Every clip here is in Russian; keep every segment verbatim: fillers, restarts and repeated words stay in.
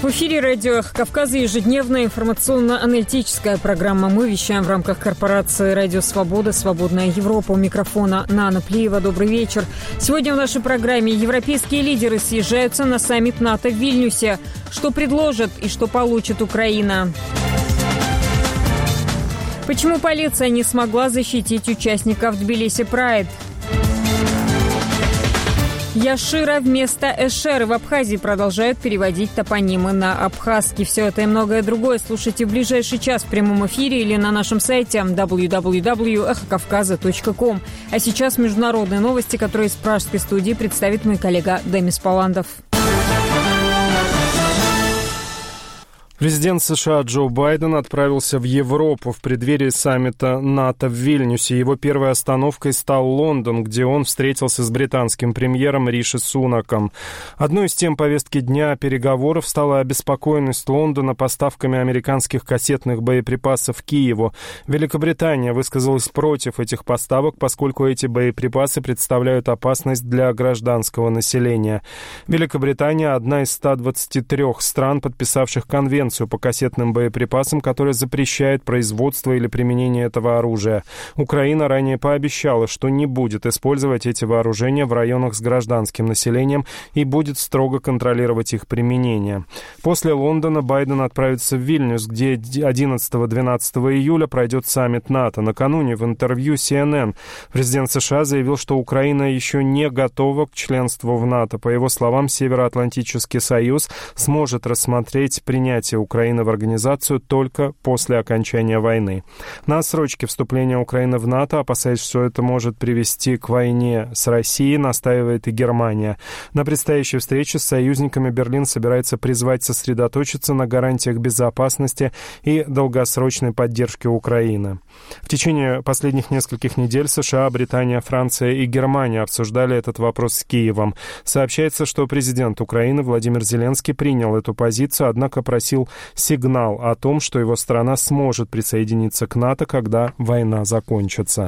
В эфире радио «Эхо Кавказа» ежедневная информационно-аналитическая программа. Мы вещаем в рамках корпорации «Радио Свобода», «Свободная Европа». У микрофона Нана Плиева. Добрый вечер. Сегодня в нашей программе европейские лидеры съезжаются на саммит НАТО в Вильнюсе. Что предложат и что получит Украина? Почему полиция не смогла защитить участников Тбилиси Прайд? Яшира вместо Эшеры в Абхазии продолжают переводить топонимы на абхазский. Все это и многое другое слушайте в ближайший час в прямом эфире или на нашем сайте дабл ю дабл ю дабл ю точка эхо кавказа точка ком. А сейчас международные новости, которые из пражской студии представит мой коллега Демис Паландов. Президент США Джо Байден отправился в Европу в преддверии саммита НАТО в Вильнюсе. Его первой остановкой стал Лондон, где он встретился с британским премьером Риши Сунаком. Одной из тем повестки дня переговоров стала обеспокоенность Лондона поставками американских кассетных боеприпасов Киеву. Великобритания высказалась против этих поставок, поскольку эти боеприпасы представляют опасность для гражданского населения. Великобритания – одна из ста двадцати трёх стран, подписавших конвенцию по кассетным боеприпасам, которая запрещает производство или применение этого оружия. Украина ранее пообещала, что не будет использовать эти вооружения в районах с гражданским населением и будет строго контролировать их применение. После Лондона Байден отправится в Вильнюс, где одиннадцатого-двенадцатого июля пройдет саммит НАТО. Накануне в интервью си эн эн президент США заявил, что Украина еще не готова к членству в НАТО. По его словам, Североатлантический союз сможет рассмотреть принятие Украины в организацию только после окончания войны. На отсрочке вступления Украины в НАТО, опасаясь, что это может привести к войне с Россией, настаивает и Германия. На предстоящей встрече с союзниками Берлин собирается призвать сосредоточиться на гарантиях безопасности и долгосрочной поддержки Украины. В течение последних нескольких недель США, Британия, Франция и Германия обсуждали этот вопрос с Киевом. Сообщается, что президент Украины Владимир Зеленский принял эту позицию, однако просил сигнал о том, что его страна сможет присоединиться к НАТО, когда война закончится.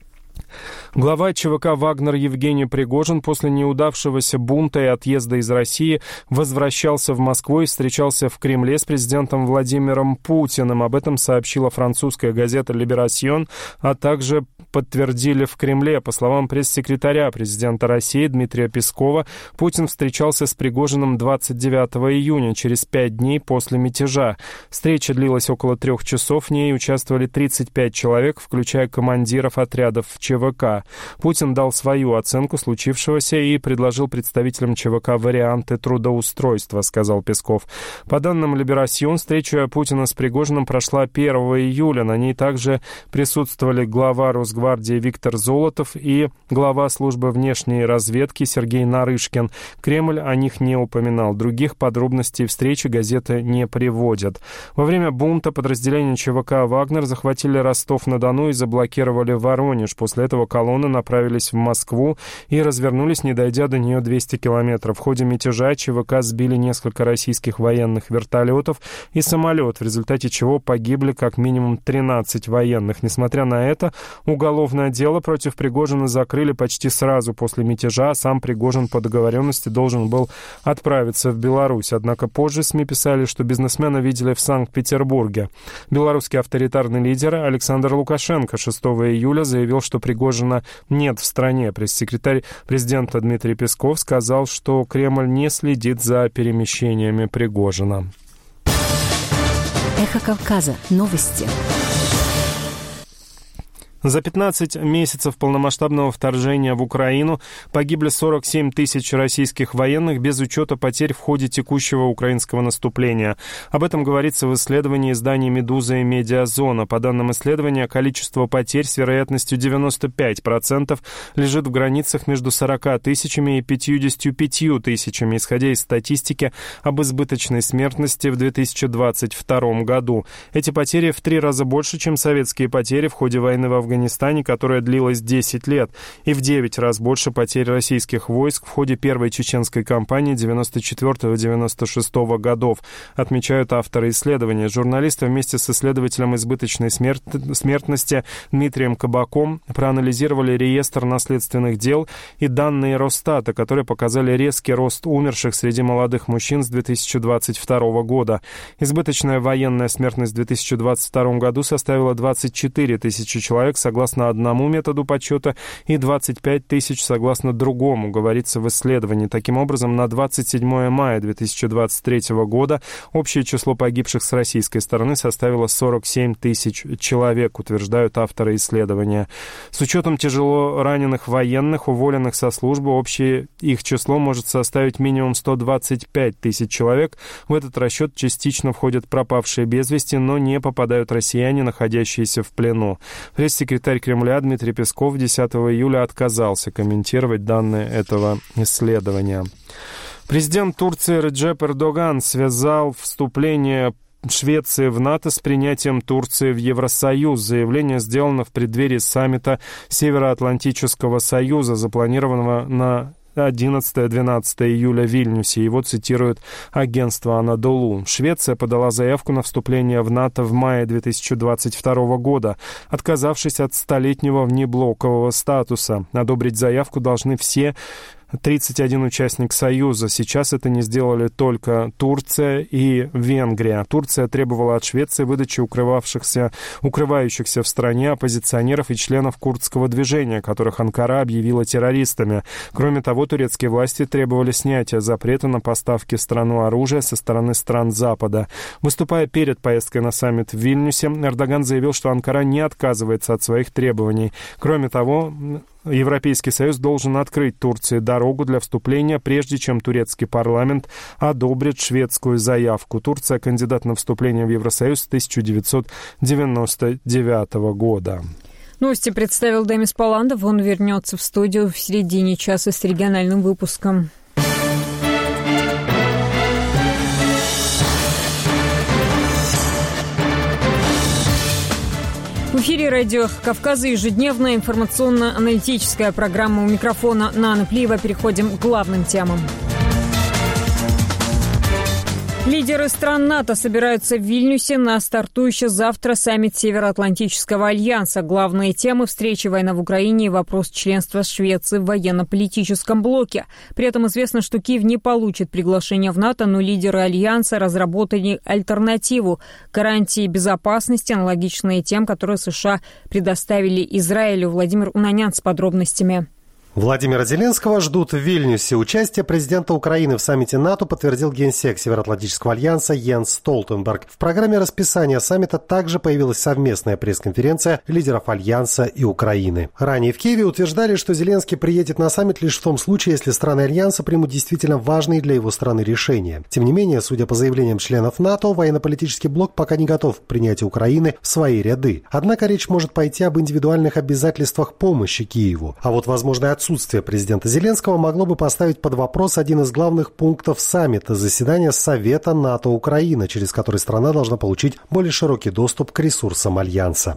Глава ЧВК «Вагнер» Евгений Пригожин после неудавшегося бунта и отъезда из России возвращался в Москву и встречался в Кремле с президентом Владимиром Путиным. Об этом сообщила французская газета «Либерасьон», а также подтвердили в Кремле. По словам пресс-секретаря президента России Дмитрия Пескова, Путин встречался с Пригожиным двадцать девятого июня, через пять дней после мятежа. Встреча длилась около трех часов, в ней участвовали тридцать пять человек, включая командиров отрядов ЧВК. Путин дал свою оценку случившегося и предложил представителям ЧВК варианты трудоустройства, сказал Песков. По данным «Либерасьон», встреча Путина с Пригожиным прошла первого июля. На ней также присутствовали глава Росгвардии Виктор Золотов и глава службы внешней разведки Сергей Нарышкин. Кремль о них не упоминал. Других подробностей встречи газеты не приводят. Во время бунта подразделения ЧВК «Вагнер» захватили Ростов-на-Дону и заблокировали Воронеж. После этого колонны направились в Москву и развернулись, не дойдя до нее двести километров. В ходе мятежа ЧВК сбили несколько российских военных вертолетов и самолет, в результате чего погибли как минимум тринадцать военных. Несмотря на это, уголовное дело против Пригожина закрыли почти сразу после мятежа, а сам Пригожин по договоренности должен был отправиться в Беларусь. Однако позже СМИ писали, что бизнесмена видели в Санкт-Петербурге. Белорусский авторитарный лидер Александр Лукашенко шестого июля заявил, что Пригожина нет в стране. Пресс-секретарь президента Дмитрий Песков сказал, что Кремль не следит за перемещениями Пригожина. Эхо Кавказа. Новости. За пятнадцать месяцев полномасштабного вторжения в Украину погибли сорок семь тысяч российских военных без учета потерь в ходе текущего украинского наступления. Об этом говорится в исследовании издания «Медуза» и «Медиазона». По данным исследования, количество потерь с вероятностью девяносто пять процентов лежит в границах между сорока тысячами и пятьюдесятью пятью тысячами, исходя из статистики об избыточной смертности в две тысячи двадцать втором году. Эти потери в три раза больше, чем советские потери в ходе войны в Афганистане Афганистане, которая длилась десять лет, и в девять раз больше потерь российских войск в ходе первой чеченской кампании девяносто четвёртого — девяносто шестого годов, отмечают авторы исследования. Журналисты вместе с исследователем избыточной смерт... смертности Дмитрием Кабаком проанализировали реестр наследственных дел и данные Росстата, которые показали резкий рост умерших среди молодых мужчин с две тысячи двадцать второго года. Избыточная военная смертность в две тысячи двадцать втором году составила двадцать четыре тысячи человек согласно одному методу подсчета и двадцать пять тысяч согласно другому, говорится в исследовании. Таким образом, на двадцать седьмое мая две тысячи двадцать третьего года общее число погибших с российской стороны составило сорок семь тысяч человек, утверждают авторы исследования. С учетом тяжело раненых военных, уволенных со службы, общее их число может составить минимум сто двадцать пять тысяч человек. В этот расчет частично входят пропавшие без вести, но не попадают россияне, находящиеся в плену. Пресс-секретарь Кремля Дмитрий Песков десятого июля отказался комментировать данные этого исследования. Президент Турции Реджеп Эрдоган связал вступление Швеции в НАТО с принятием Турции в Евросоюз. Заявление сделано в преддверии саммита Североатлантического союза, запланированного на одиннадцатого-двенадцатого июля в Вильнюсе. Его цитирует агентство «Анадолу». Швеция подала заявку на вступление в НАТО в мае две тысячи двадцать второго года, отказавшись от столетнего внеблокового статуса. Одобрить заявку должны все тридцать один участник Союза. Сейчас это не сделали только Турция и Венгрия. Турция требовала от Швеции выдачи укрывавшихся, укрывающихся в стране оппозиционеров и членов курдского движения, которых Анкара объявила террористами. Кроме того, турецкие власти требовали снятия запрета на поставки в страну оружия со стороны стран Запада. Выступая перед поездкой на саммит в Вильнюсе, Эрдоган заявил, что Анкара не отказывается от своих требований. Кроме того, Европейский Союз должен открыть Турции дорогу для вступления, прежде чем турецкий парламент одобрит шведскую заявку. Турция — кандидат на вступление в Евросоюз с тысяча девятьсот девяносто девятого года. Новости представил Демис Паландов. Он вернется в студию в середине часа с региональным выпуском. В эфире радио Кавказа ежедневная информационно-аналитическая программа. У микрофона Нана Плиева. Переходим к главным темам. Лидеры стран НАТО собираются в Вильнюсе на стартующий завтра саммит Североатлантического альянса. Главные темы встречи — война в Украине и вопрос членства Швеции в военно-политическом блоке. При этом известно, что Киев не получит приглашение в НАТО, но лидеры альянса разработали альтернативу — гарантии безопасности, аналогичные тем, которые США предоставили Израилю. Владимир Унанян с подробностями. Владимира Зеленского ждут в Вильнюсе. Участие президента Украины в саммите НАТО подтвердил генсек Североатлантического альянса Йенс Столтенберг. В программе расписания саммита также появилась совместная пресс-конференция лидеров альянса и Украины. Ранее в Киеве утверждали, что Зеленский приедет на саммит лишь в том случае, если страны альянса примут действительно важные для его страны решения. Тем не менее, судя по заявлениям членов НАТО, военно-политический блок пока не готов к принятию Украины в свои ряды. Однако речь может пойти об индивидуальных обязательствах помощи Киеву. А вот возможное отсутствие президента Зеленского могло бы поставить под вопрос один из главных пунктов саммита — заседания Совета НАТО-Украина, через который страна должна получить более широкий доступ к ресурсам Альянса.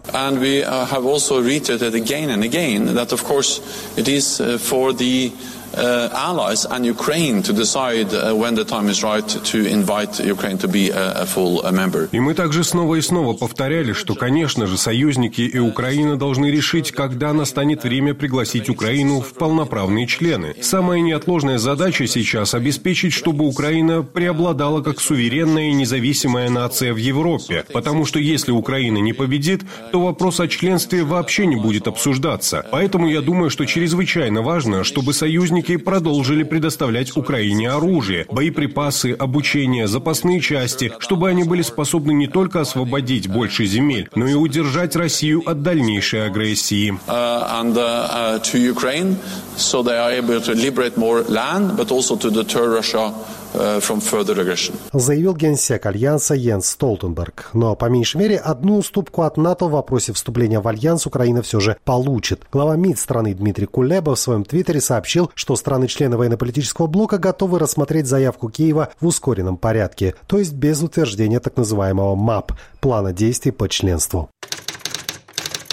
Uh, allies and Ukraine to decide uh, when the time is right to invite Ukraine to be a, a full a member. И мы также снова и снова повторяли, что, конечно же, союзники и Украина должны решить, когда настанет время пригласить Украину в полноправные члены. Самая неотложная задача сейчас — обеспечить, чтобы Украина преобладала как суверенная и независимая нация в Европе, потому что если Украина не победит, то вопрос о членстве вообще не будет обсуждаться. Поэтому я думаю, что чрезвычайно важно, чтобы союзники продолжили предоставлять Украине оружие, боеприпасы, обучение, запасные части, чтобы они были способны не только освободить больше земель, но и удержать Россию от дальнейшей агрессии. Uh, and, uh, to Ukraine, so they are able to liberate more land, but also to deter Russia from further aggression. Заявил генсек Альянса Йенс Столтенберг. Но по меньшей мере одну уступку от НАТО в вопросе вступления в Альянс Украина все же получит. Глава МИД страны Дмитрий Кулеба в своем твиттере сообщил, что страны-члены военно-политического блока готовы рассмотреть заявку Киева в ускоренном порядке, то есть без утверждения так называемого МАП – плана действий по членству.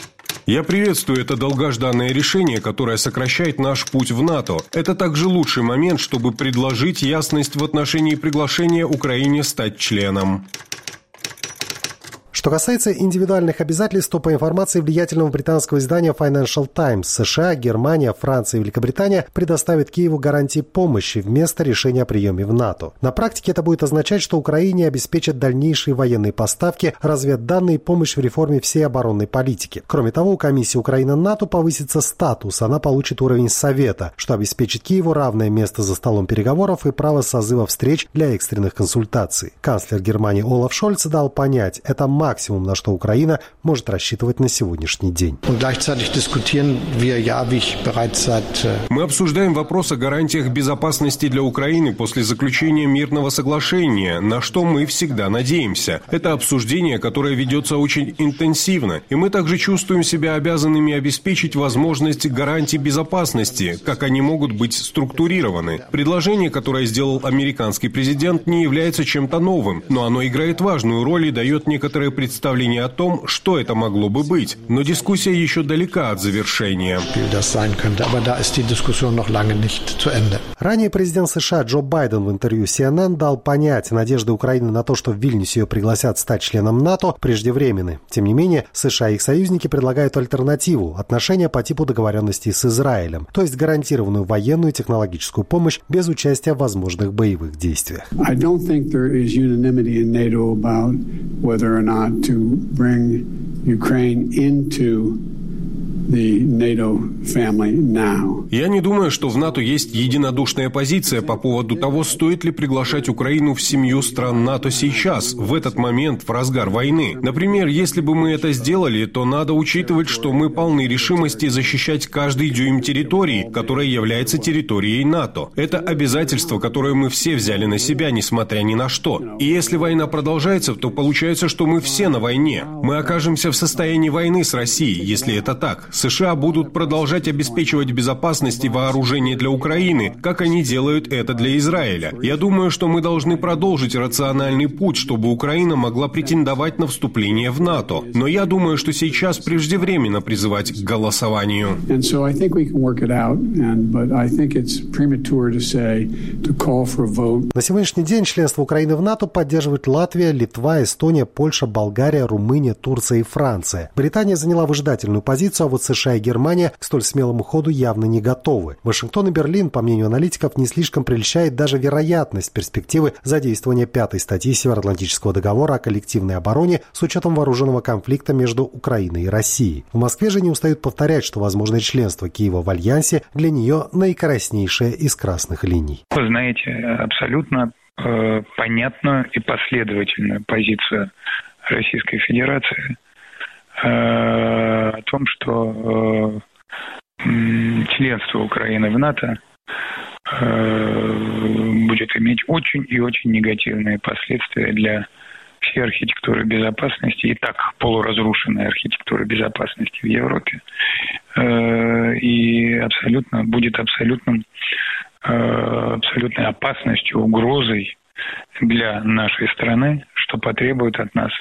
Я приветствую это долгожданное решение, которое сокращает наш путь в НАТО. Это также лучший момент, чтобы предложить ясность в отношении приглашения Украине стать членом. Что касается индивидуальных обязательств, то по информации влиятельного британского издания Financial Times, США, Германия, Франция и Великобритания предоставят Киеву гарантии помощи вместо решения о приеме в НАТО. На практике это будет означать, что Украине обеспечат дальнейшие военные поставки, разведданные и помощь в реформе всей оборонной политики. Кроме того, у комиссии Украина-НАТО повысится статус, она получит уровень Совета, что обеспечит Киеву равное место за столом переговоров и право созыва встреч для экстренных консультаций. Канцлер Германии Олаф Шольц дал понять, это максимум максимум, на что Украина может рассчитывать на сегодняшний день. Мы обсуждаем вопрос о гарантиях безопасности для Украины после заключения мирного соглашения, на что мы всегда надеемся. Это обсуждение, которое ведется очень интенсивно, и мы также чувствуем себя обязанными обеспечить возможность гарантий безопасности, как они могут быть структурированы. Предложение, которое сделал американский президент, не является чем-то новым, но оно играет важную роль и дает некоторые представление о том, что это могло бы быть. Но дискуссия еще далека от завершения. Ранее президент США Джо Байден в интервью си эн эн дал понять, надежды Украины на то, что в Вильнюсе ее пригласят стать членом НАТО, преждевременны. Тем не менее, США и их союзники предлагают альтернативу – отношения по типу договоренностей с Израилем, то есть гарантированную военную и технологическую помощь без участия в возможных боевых действиях. To bring Ukraine into the NATO family now. Я не думаю, что в НАТО есть единодушная позиция по поводу того, стоит ли приглашать Украину в семью стран НАТО сейчас, в этот момент, в разгар войны. Например, если бы мы это сделали, то надо учитывать, что мы полны решимости защищать каждый дюйм территории, которая является территорией НАТО. Это обязательство, которое мы все взяли на себя, несмотря ни на что. И если война продолжается, то получается, что мы все на войне. Мы окажемся в состоянии войны с Россией, если это так. США будут продолжать обеспечивать безопасность и вооружение для Украины, как они делают это для Израиля. Я думаю, что мы должны продолжить рациональный путь, чтобы Украина могла претендовать на вступление в НАТО. Но я думаю, что сейчас преждевременно призывать к голосованию. На сегодняшний день членство Украины в НАТО поддерживают Латвия, Литва, Эстония, Польша, Болгария, Румыния, Турция и Франция. Британия заняла выжидательную позицию, а вот США и Германия к столь смелому ходу явно не готовы. Вашингтон и Берлин, по мнению аналитиков, не слишком прельщает даже вероятность перспективы задействования пятой статьи Североатлантического договора о коллективной обороне с учетом вооруженного конфликта между Украиной и Россией. В Москве же не устают повторять, что возможное членство Киева в Альянсе для нее наикраснейшее из красных линий. Вы знаете абсолютно э, понятную и последовательную позицию Российской Федерации о том, что э, членство Украины в НАТО э, будет иметь очень и очень негативные последствия для всей архитектуры безопасности, и так полуразрушенной архитектуры безопасности в Европе, э, и абсолютно будет абсолютным, э, абсолютной опасностью, угрозой для нашей страны, что потребует от нас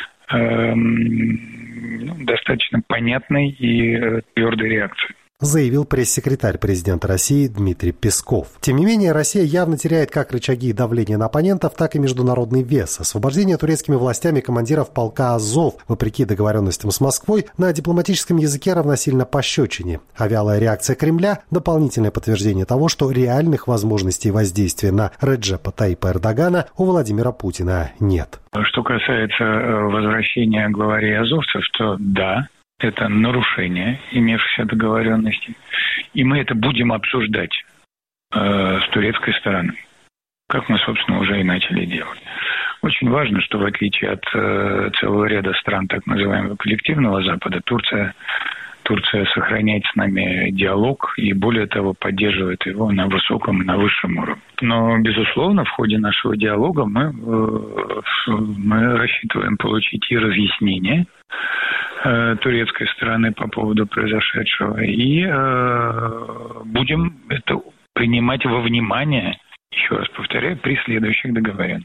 достаточно понятной и твердой реакции, заявил пресс-секретарь президента России Дмитрий Песков. Тем не менее, Россия явно теряет как рычаги давления на оппонентов, так и международный вес. Освобождение турецкими властями командиров полка «Азов», вопреки договоренностям с Москвой, на дипломатическом языке равносильно пощечине. А вялая реакция Кремля – дополнительное подтверждение того, что реальных возможностей воздействия на Реджепа Тайипа Эрдогана у Владимира Путина нет. Что касается возвращения главарей азовцев, то да, это нарушение имевшихся договоренностей. И мы это будем обсуждать э, с турецкой стороны, как мы, собственно, уже и начали делать. Очень важно, что в отличие от э, целого ряда стран так называемого коллективного Запада, Турция, Турция сохраняет с нами диалог и, более того, поддерживает его на высоком и на высшем уровне. Но, безусловно, в ходе нашего диалога мы, э, мы рассчитываем получить и разъяснение турецкой стороны по поводу произошедшего, и э, будем это принимать во внимание, еще раз повторяю, при следующих договоренностях.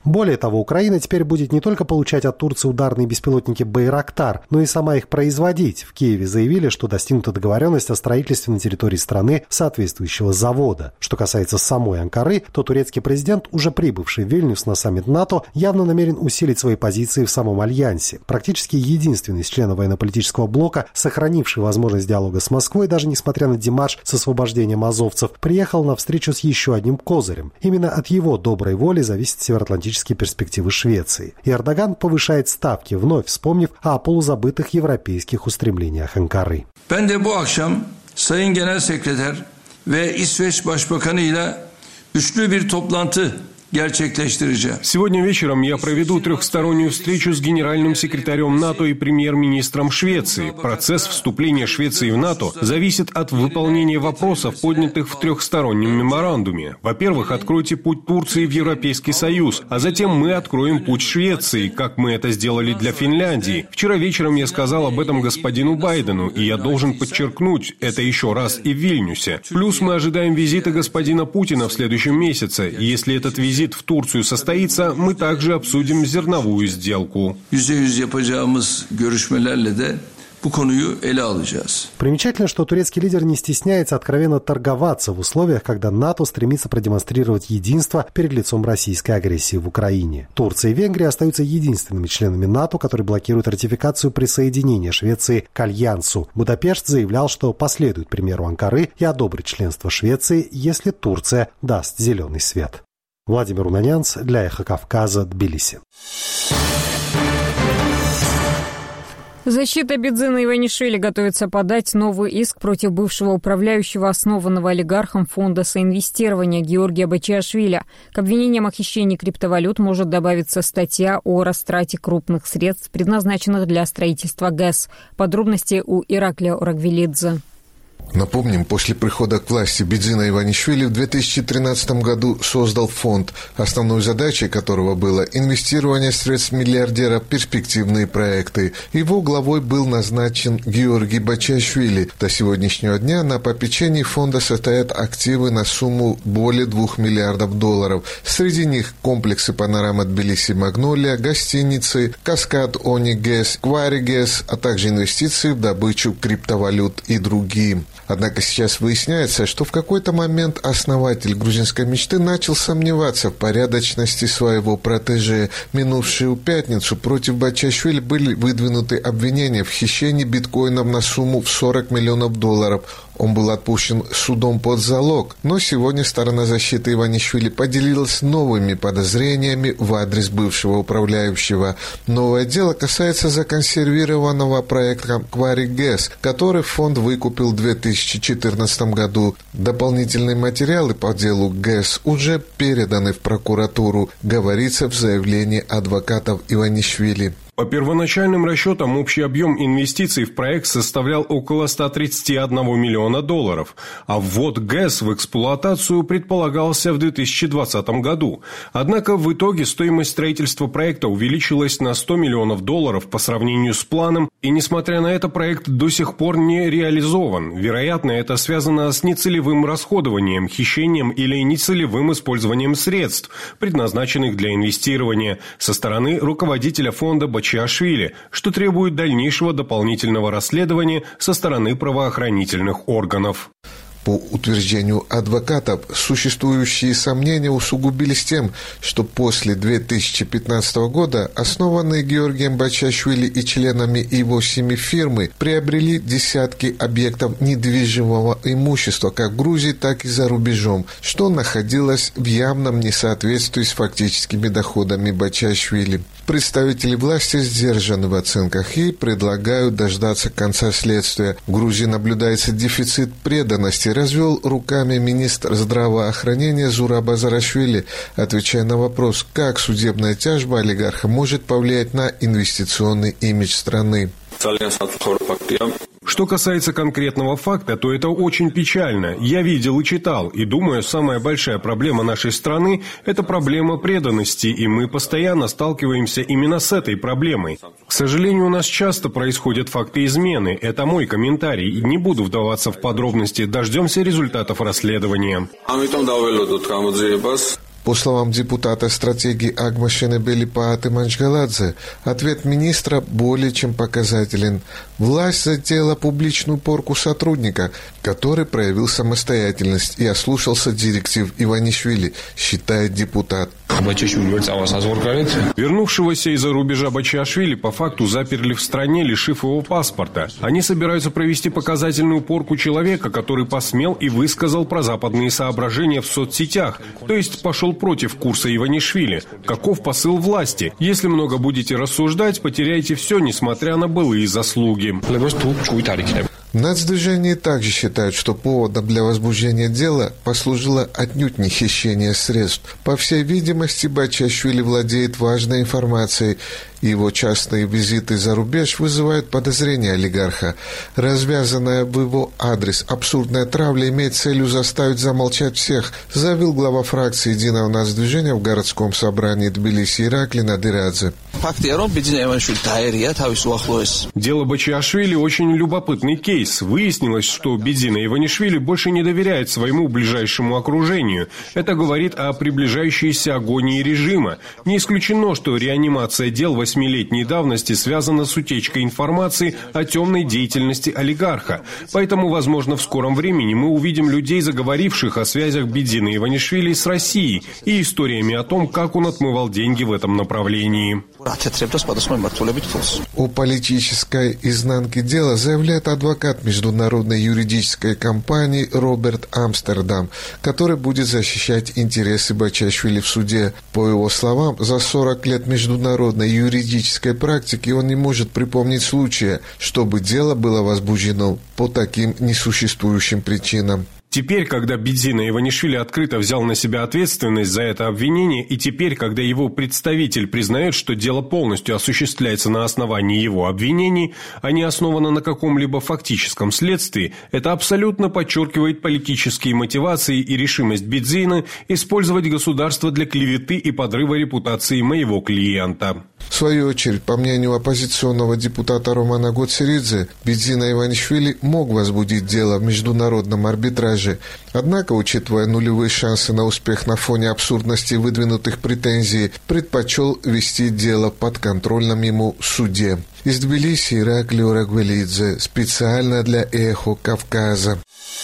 Более того, Украина теперь будет не только получать от Турции ударные беспилотники «Байрактар», но и сама их производить. В Киеве заявили, что достигнута договоренность о строительстве на территории страны соответствующего завода. Что касается самой Анкары, то турецкий президент, уже прибывший в Вильнюс на саммит НАТО, явно намерен усилить свои позиции в самом альянсе. Практически единственный из членов военно-политического блока, сохранивший возможность диалога с Москвой, даже несмотря на демарш с освобождением азовцев, приехал на встречу с еще одним козырем. Именно от его доброй воли зависит североатлантический перспективы Швеции. И Эрдоган повышает ставки, вновь вспомнив о полузабытых европейских устремлениях Анкары. Ben de bu akşam Sayın Genel Sekreter ve İsveç Başbakanı ile üçlü bir toplantı gerçekleştireceğim. Сегодня вечером я проведу трехстороннюю встречу с генеральным секретарем НАТО и премьер-министром Швеции. Процесс вступления Швеции в НАТО зависит от выполнения вопросов, поднятых в трехстороннем меморандуме. Во-первых, откройте путь Турции в Европейский Союз, а затем мы откроем путь Швеции, как мы это сделали для Финляндии. Вчера вечером я сказал об этом господину Байдену, и я должен подчеркнуть это еще раз и в Вильнюсе. Plюс мы ожидаем визита господина Путина в следующем месяце. Если этот визит в Турцию состоится, мы также обсудим зерновую сделку. Примечательно, что турецкий лидер не стесняется откровенно торговаться в условиях, когда НАТО стремится продемонстрировать единство перед лицом российской агрессии в Украине. Турция и Венгрия остаются единственными членами НАТО, которые блокируют ратификацию присоединения Швеции к Альянсу. Будапешт заявлял, что последует примеру Анкары и одобрит членство Швеции, если Турция даст зеленый свет. Владимир Унанянц для «Эхо Кавказа», Тбилиси. Защита Бедзина Иванишвили готовится подать новый иск против бывшего управляющего, основанного олигархом фонда соинвестирования Георгия Бачиашвили. К обвинениям о хищении криптовалют может добавиться статья о растрате крупных средств, предназначенных для строительства ГЭС. Подробности у Ираклия Орагвелидзе. Напомним, после прихода к власти Бедзина Иванишвили в две тысячи тринадцатом году создал фонд, основной задачей которого было инвестирование средств миллиардера в перспективные проекты. Его главой был назначен Георгий Бачиашвили. До сегодняшнего дня на попечении фонда состоят активы на сумму более двух миллиардов долларов. Среди них комплексы «Панорама Тбилиси Магнолия», гостиницы, «Каскад Они ГЭС», «Квари ГЭС», а также инвестиции в добычу криптовалют и другие. Однако сейчас выясняется, что в какой-то момент основатель грузинской мечты начал сомневаться в порядочности своего протеже. Минувшую пятницу против Бачиашвили были выдвинуты обвинения в хищении биткоинов на сумму в сорок миллионов долларов. Он был отпущен судом под залог, но сегодня сторона защиты Иванишвили поделилась новыми подозрениями в адрес бывшего управляющего. Новое дело касается законсервированного проекта «Квари ГЭС», который фонд выкупил в две тысячи четырнадцатом году. Дополнительные материалы по делу ГЭС уже переданы в прокуратуру, говорится в заявлении адвокатов Иванишвили. По первоначальным расчетам, общий объем инвестиций в проект составлял около ста тридцати одного миллиона долларов, а ввод ГЭС в эксплуатацию предполагался в две тысячи двадцатом году. Однако в итоге стоимость строительства проекта увеличилась на сто миллионов долларов по сравнению с планом, и несмотря на это, проект до сих пор не реализован. Вероятно, это связано с нецелевым расходованием, хищением или нецелевым использованием средств, предназначенных для инвестирования, со стороны руководителя фонда Бачиашвили, что требует дальнейшего дополнительного расследования со стороны правоохранительных органов. По утверждению адвокатов, существующие сомнения усугубились тем, что после две тысячи пятнадцатого года основанные Георгием Бачиашвили и членами его семьи фирмы приобрели десятки объектов недвижимого имущества как в Грузии, так и за рубежом, что находилось в явном несоответствии с фактическими доходами Бачиашвили. Представители власти сдержаны в оценках и предлагают дождаться конца следствия. В Грузии наблюдается дефицит преданности, развел руками министр здравоохранения Зураб Азарашвили, отвечая на вопрос, как судебная тяжба олигарха может повлиять на инвестиционный имидж страны. Что касается конкретного факта, то это очень печально. Я видел и читал, и думаю, самая большая проблема нашей страны – это проблема преданности, и мы постоянно сталкиваемся именно с этой проблемой. К сожалению, у нас часто происходят факты измены. Это мой комментарий, не буду вдаваться в подробности, дождемся результатов расследования. По словам депутата стратегии Агмашены Белипааты Манчгаладзе, ответ министра более чем показателен. Власть затеяла публичную порку сотрудника, который проявил самостоятельность и ослушался директив Иванишвили, считает депутат. Вернувшегося из-за рубежа Бачиашвили по факту заперли в стране, лишив его паспорта. Они собираются провести показательную порку человека, который посмел и высказал прозападные соображения в соцсетях, то есть пошел против курса Иванишвили. Каков посыл власти? Если много будете рассуждать, потеряете все, несмотря на былые заслуги. В нацдвижении также считают, что поводом для возбуждения дела послужило отнюдь не хищение средств. По всей видимости, Бачиашвили владеет важной информацией, и его частые визиты за рубеж вызывают подозрения олигарха. Развязанная в его адрес абсурдная травля имеет целью заставить замолчать всех, заявил глава фракции Единого нацдвижения в городском собрании Тбилиси Иракли Надырадзе. Дело Бачиашвили очень любопытный кейс. Выяснилось, что Бедзина Иванишвили больше не доверяет своему ближайшему окружению. Это говорит о приближающейся агонии режима. Не исключено, что реанимация дел восьмилетней давности связана с утечкой информации о темной деятельности олигарха. Поэтому, возможно, в скором времени мы увидим людей, заговоривших о связях Бедзина Иванишвили с Россией и историями о том, как он отмывал деньги в этом направлении. О политической изнанке дела заявляет адвокат международной юридической компании Роберт Амстердам, который будет защищать интересы Бачиашвили в суде. По его словам, за сорок лет международной юридической практики он не может припомнить случая, чтобы дело было возбуждено по таким несуществующим причинам. Теперь, когда Бедзина Иванишвили открыто взял на себя ответственность за это обвинение, и теперь, когда его представитель признает, что дело полностью осуществляется на основании его обвинений, а не основано на каком-либо фактическом следствии, это абсолютно подчеркивает политические мотивации и решимость Бедзина использовать государство для клеветы и подрыва репутации моего клиента. В свою очередь, по мнению оппозиционного депутата Романа Гоцеридзе, Бедзина Иванишвили мог возбудить дело в международном арбитраже. Однако, учитывая нулевые шансы на успех на фоне абсурдности выдвинутых претензий, предпочел вести дело в подконтрольном ему суде. Из Тбилиси Иракли Орагвелидзе, специально для «Эхо Кавказа».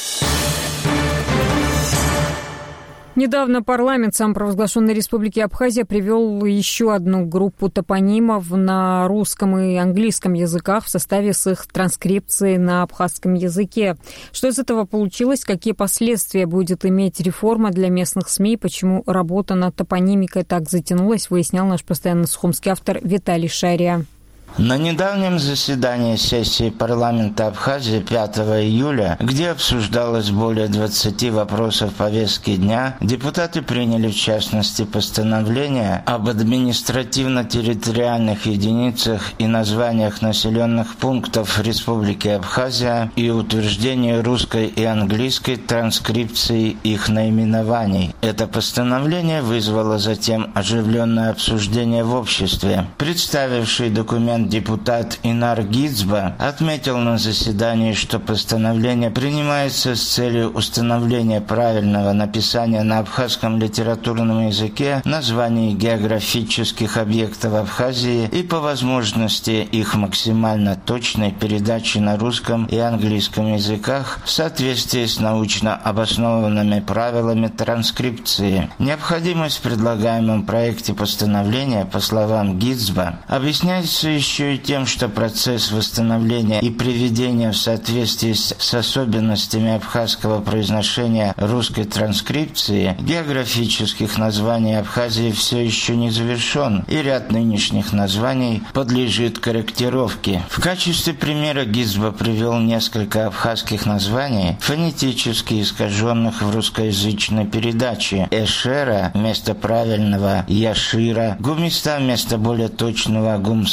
Недавно парламент самопровозглашенной Республики Абхазия привел еще одну группу топонимов на русском и английском языках в составе с их транскрипцией на абхазском языке. Что из этого получилось, какие последствия будет иметь реформа для местных СМИ, почему работа над топонимикой так затянулась, выяснял наш постоянный сухумский автор Виталий Шария. На недавнем заседании сессии парламента Абхазии пятого июля, где обсуждалось более двадцати вопросов повестки дня, депутаты приняли в частности постановление об административно-территориальных единицах и названиях населенных пунктов Республики Абхазия и утверждение русской и английской транскрипции их наименований. Это постановление вызвало затем оживленное обсуждение в обществе. Представивший документ депутат Инар Гицба отметил на заседании, что постановление принимается с целью установления правильного написания на абхазском литературном языке названий географических объектов Абхазии и по возможности их максимально точной передачи на русском и английском языках в соответствии с научно обоснованными правилами транскрипции. Необходимость в предлагаемом проекте постановления, по словам Гицба, объясняется еще еще и тем, что процесс восстановления и приведения в соответствии с, с особенностями абхазского произношения русской транскрипции географических названий Абхазии все еще не завершен, и ряд нынешних названий подлежит корректировке. В качестве примера Гицба привел несколько абхазских названий, фонетически искаженных в русскоязычной передаче: Эшера вместо правильного Яшира, Гумиста вместо более точного Гумста,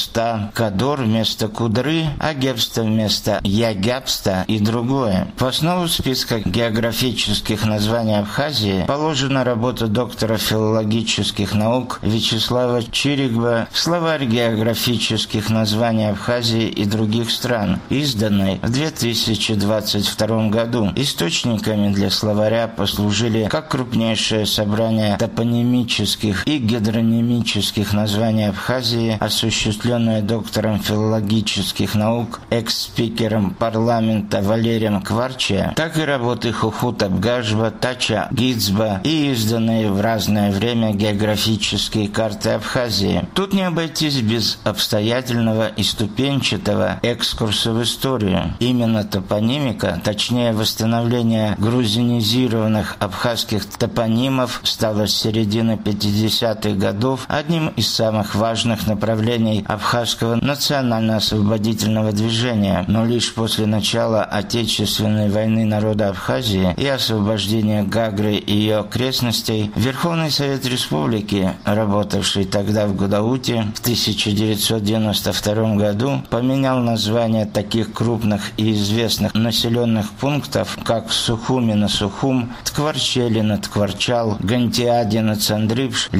слова «кадор» вместо «кудры», «агепста» вместо «ягяпста» и другое. В основу списка географических названий Абхазии положена работа доктора филологических наук Вячеслава Чирикова «Словарь географических названий Абхазии и других стран», изданной в две тысячи двадцать втором году. Источниками для словаря послужили как крупнейшее собрание топонимических и гидронимических названий Абхазии, осуществленное доктором филологических наук, экс-спикером парламента Валерием Кварча, так и работы Хухут Абгажба, Тача Гицба и изданные в разное время географические карты Абхазии. Тут не обойтись без обстоятельного и ступенчатого экскурса в историю. Именно топонимика, точнее восстановление грузинизированных абхазских топонимов, стало с середины пятидесятых годов одним из самых важных направлений абхазского национально-освободительного движения. Но лишь после начала Отечественной войны народа Абхазии и освобождения Гагры и ее окрестностей Верховный Совет Республики, работавший тогда в Гудауте, в тысяча девятьсот девяносто втором году поменял название таких крупных и известных населенных пунктов, как Сухуми-на-Сухум, Ткварчели-на-Ткварчал, Гантиади-на-Цандрипш,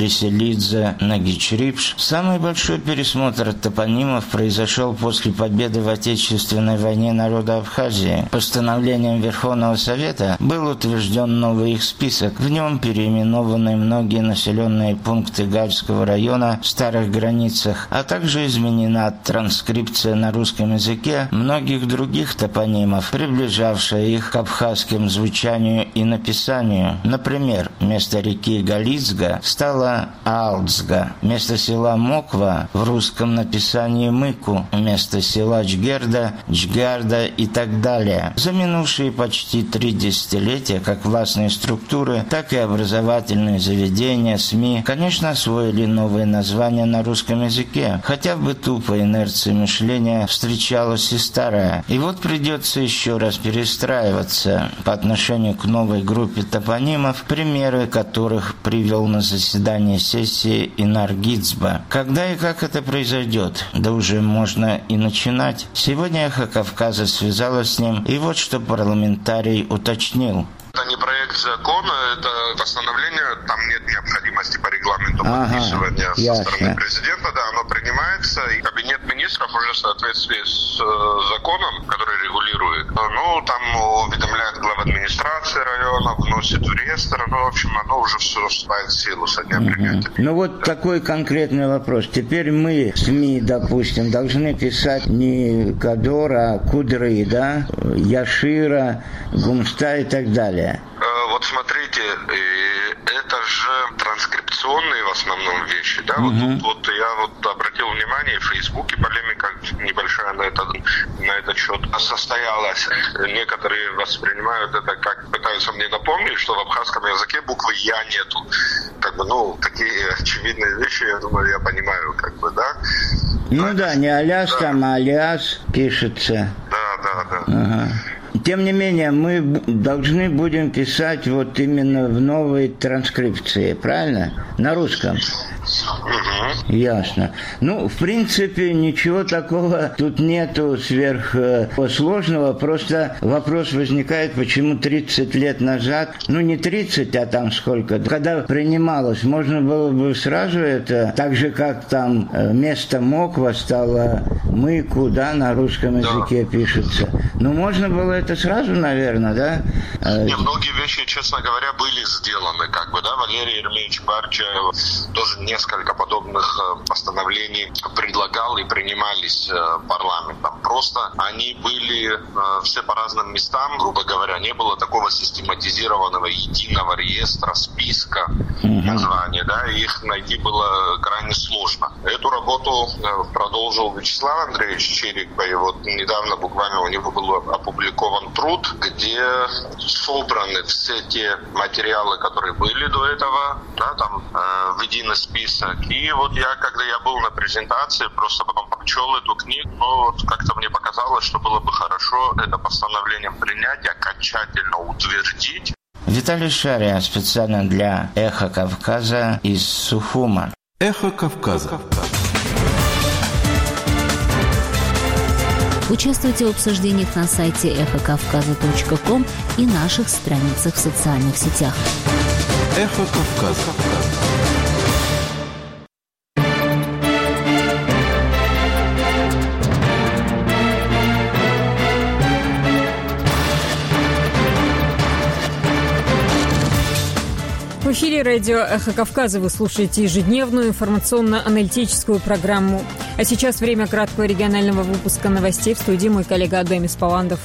Лиселидзе-на-Гичрипш. Самый большой пересмотр топонимов произошел после победы в Отечественной войне народа Абхазии. Постановлением Верховного Совета был утвержден новый их список. В нем переименованы многие населенные пункты Гальского района в старых границах, а также изменена транскрипция на русском языке многих других топонимов, приближавшая их к абхазским звучанию и написанию. Например, вместо реки Галицга стала Аалцга, вместо села Моква в русском написании Мыку, вместо села Джгерда – Джгарда и так далее. За минувшие почти три десятилетия как властные структуры, так и образовательные заведения, СМИ, конечно, освоили новые названия на русском языке, хотя в быту по инерции мышления встречалось и старое. И вот придется еще раз перестраиваться по отношению к новой группе топонимов, примеры которых привел на заседании сессии Инар Гицба. Когда и как это произойдет? Да уже можно и начинать. Сегодня «Эхо Кавказа» связалось с ним, и вот что парламентарий уточнил. Это не проект закона, это постановление, там нет необходимости по регламенту ага, подписывания со ясно. стороны президента, да, оно принимается, и кабинет министров уже в соответствии с э, законом, который регулирует, ну, там уведомляет глава администрации района, вносит в реестр, ну, в общем, оно уже все вступает в силу со дня принятия. Ну, вот такой конкретный вопрос. Теперь мы, СМИ, допустим, должны писать не Кадор, а Кудры, да, Яшира, Гумста и так далее. Вот смотрите, это же транскрипционные в основном вещи, да, угу. вот, вот я вот обратил внимание, в Фейсбуке полемика небольшая на этот, на этот счет состоялась. Некоторые воспринимают это как, пытаются мне напомнить, что в абхазском языке буквы «я» нету. Как бы, ну, такие очевидные вещи, я думаю, я понимаю, как бы, да. Ну да, да не аляс, да. Там аляс пишется. Да, да, да. Ага. Тем не менее, мы должны будем писать вот именно в новой транскрипции, правильно? На русском. Угу. Ясно. Ну, в принципе, ничего такого тут нету сверхсложного. Просто вопрос возникает, почему тридцать лет назад, ну не тридцать, а там сколько, когда принималось, можно было бы сразу это, так же, как там место Моква стало Мыку, да, на русском языке да. пишется. Ну, можно было это сразу, наверное, да? Не, многие вещи, честно говоря, были сделаны, как бы, да, Валерий Ермеевич Барча тоже несколько подобных постановлений предлагал и принимались парламентом. Просто они были все по разным местам, грубо говоря, не было такого систематизированного единого реестра, списка mm-hmm. названий, да, и их найти было крайне сложно. Эту работу продолжил Вячеслав Андреевич Чириков, и вот недавно буквально у него был опубликован труд, где собраны все те материалы, которые были до этого, да, там э, в единый список. И вот я, когда я был на презентации, просто потом прочел эту книгу, но вот как-то мне показалось, что было бы хорошо это постановлением принять и окончательно утвердить. Виталий Шария специально для «Эхо Кавказа» из Сухума. «Эхо Кавказа». Участвуйте в обсуждениях на сайте эхо кавказа точка ком и наших страницах в социальных сетях. Эхо Кавказа. В эфире радио «Эхо Кавказа» вы слушаете ежедневную информационно-аналитическую программу. А сейчас время краткого регионального выпуска новостей. В студии мой коллега Демис Паландов.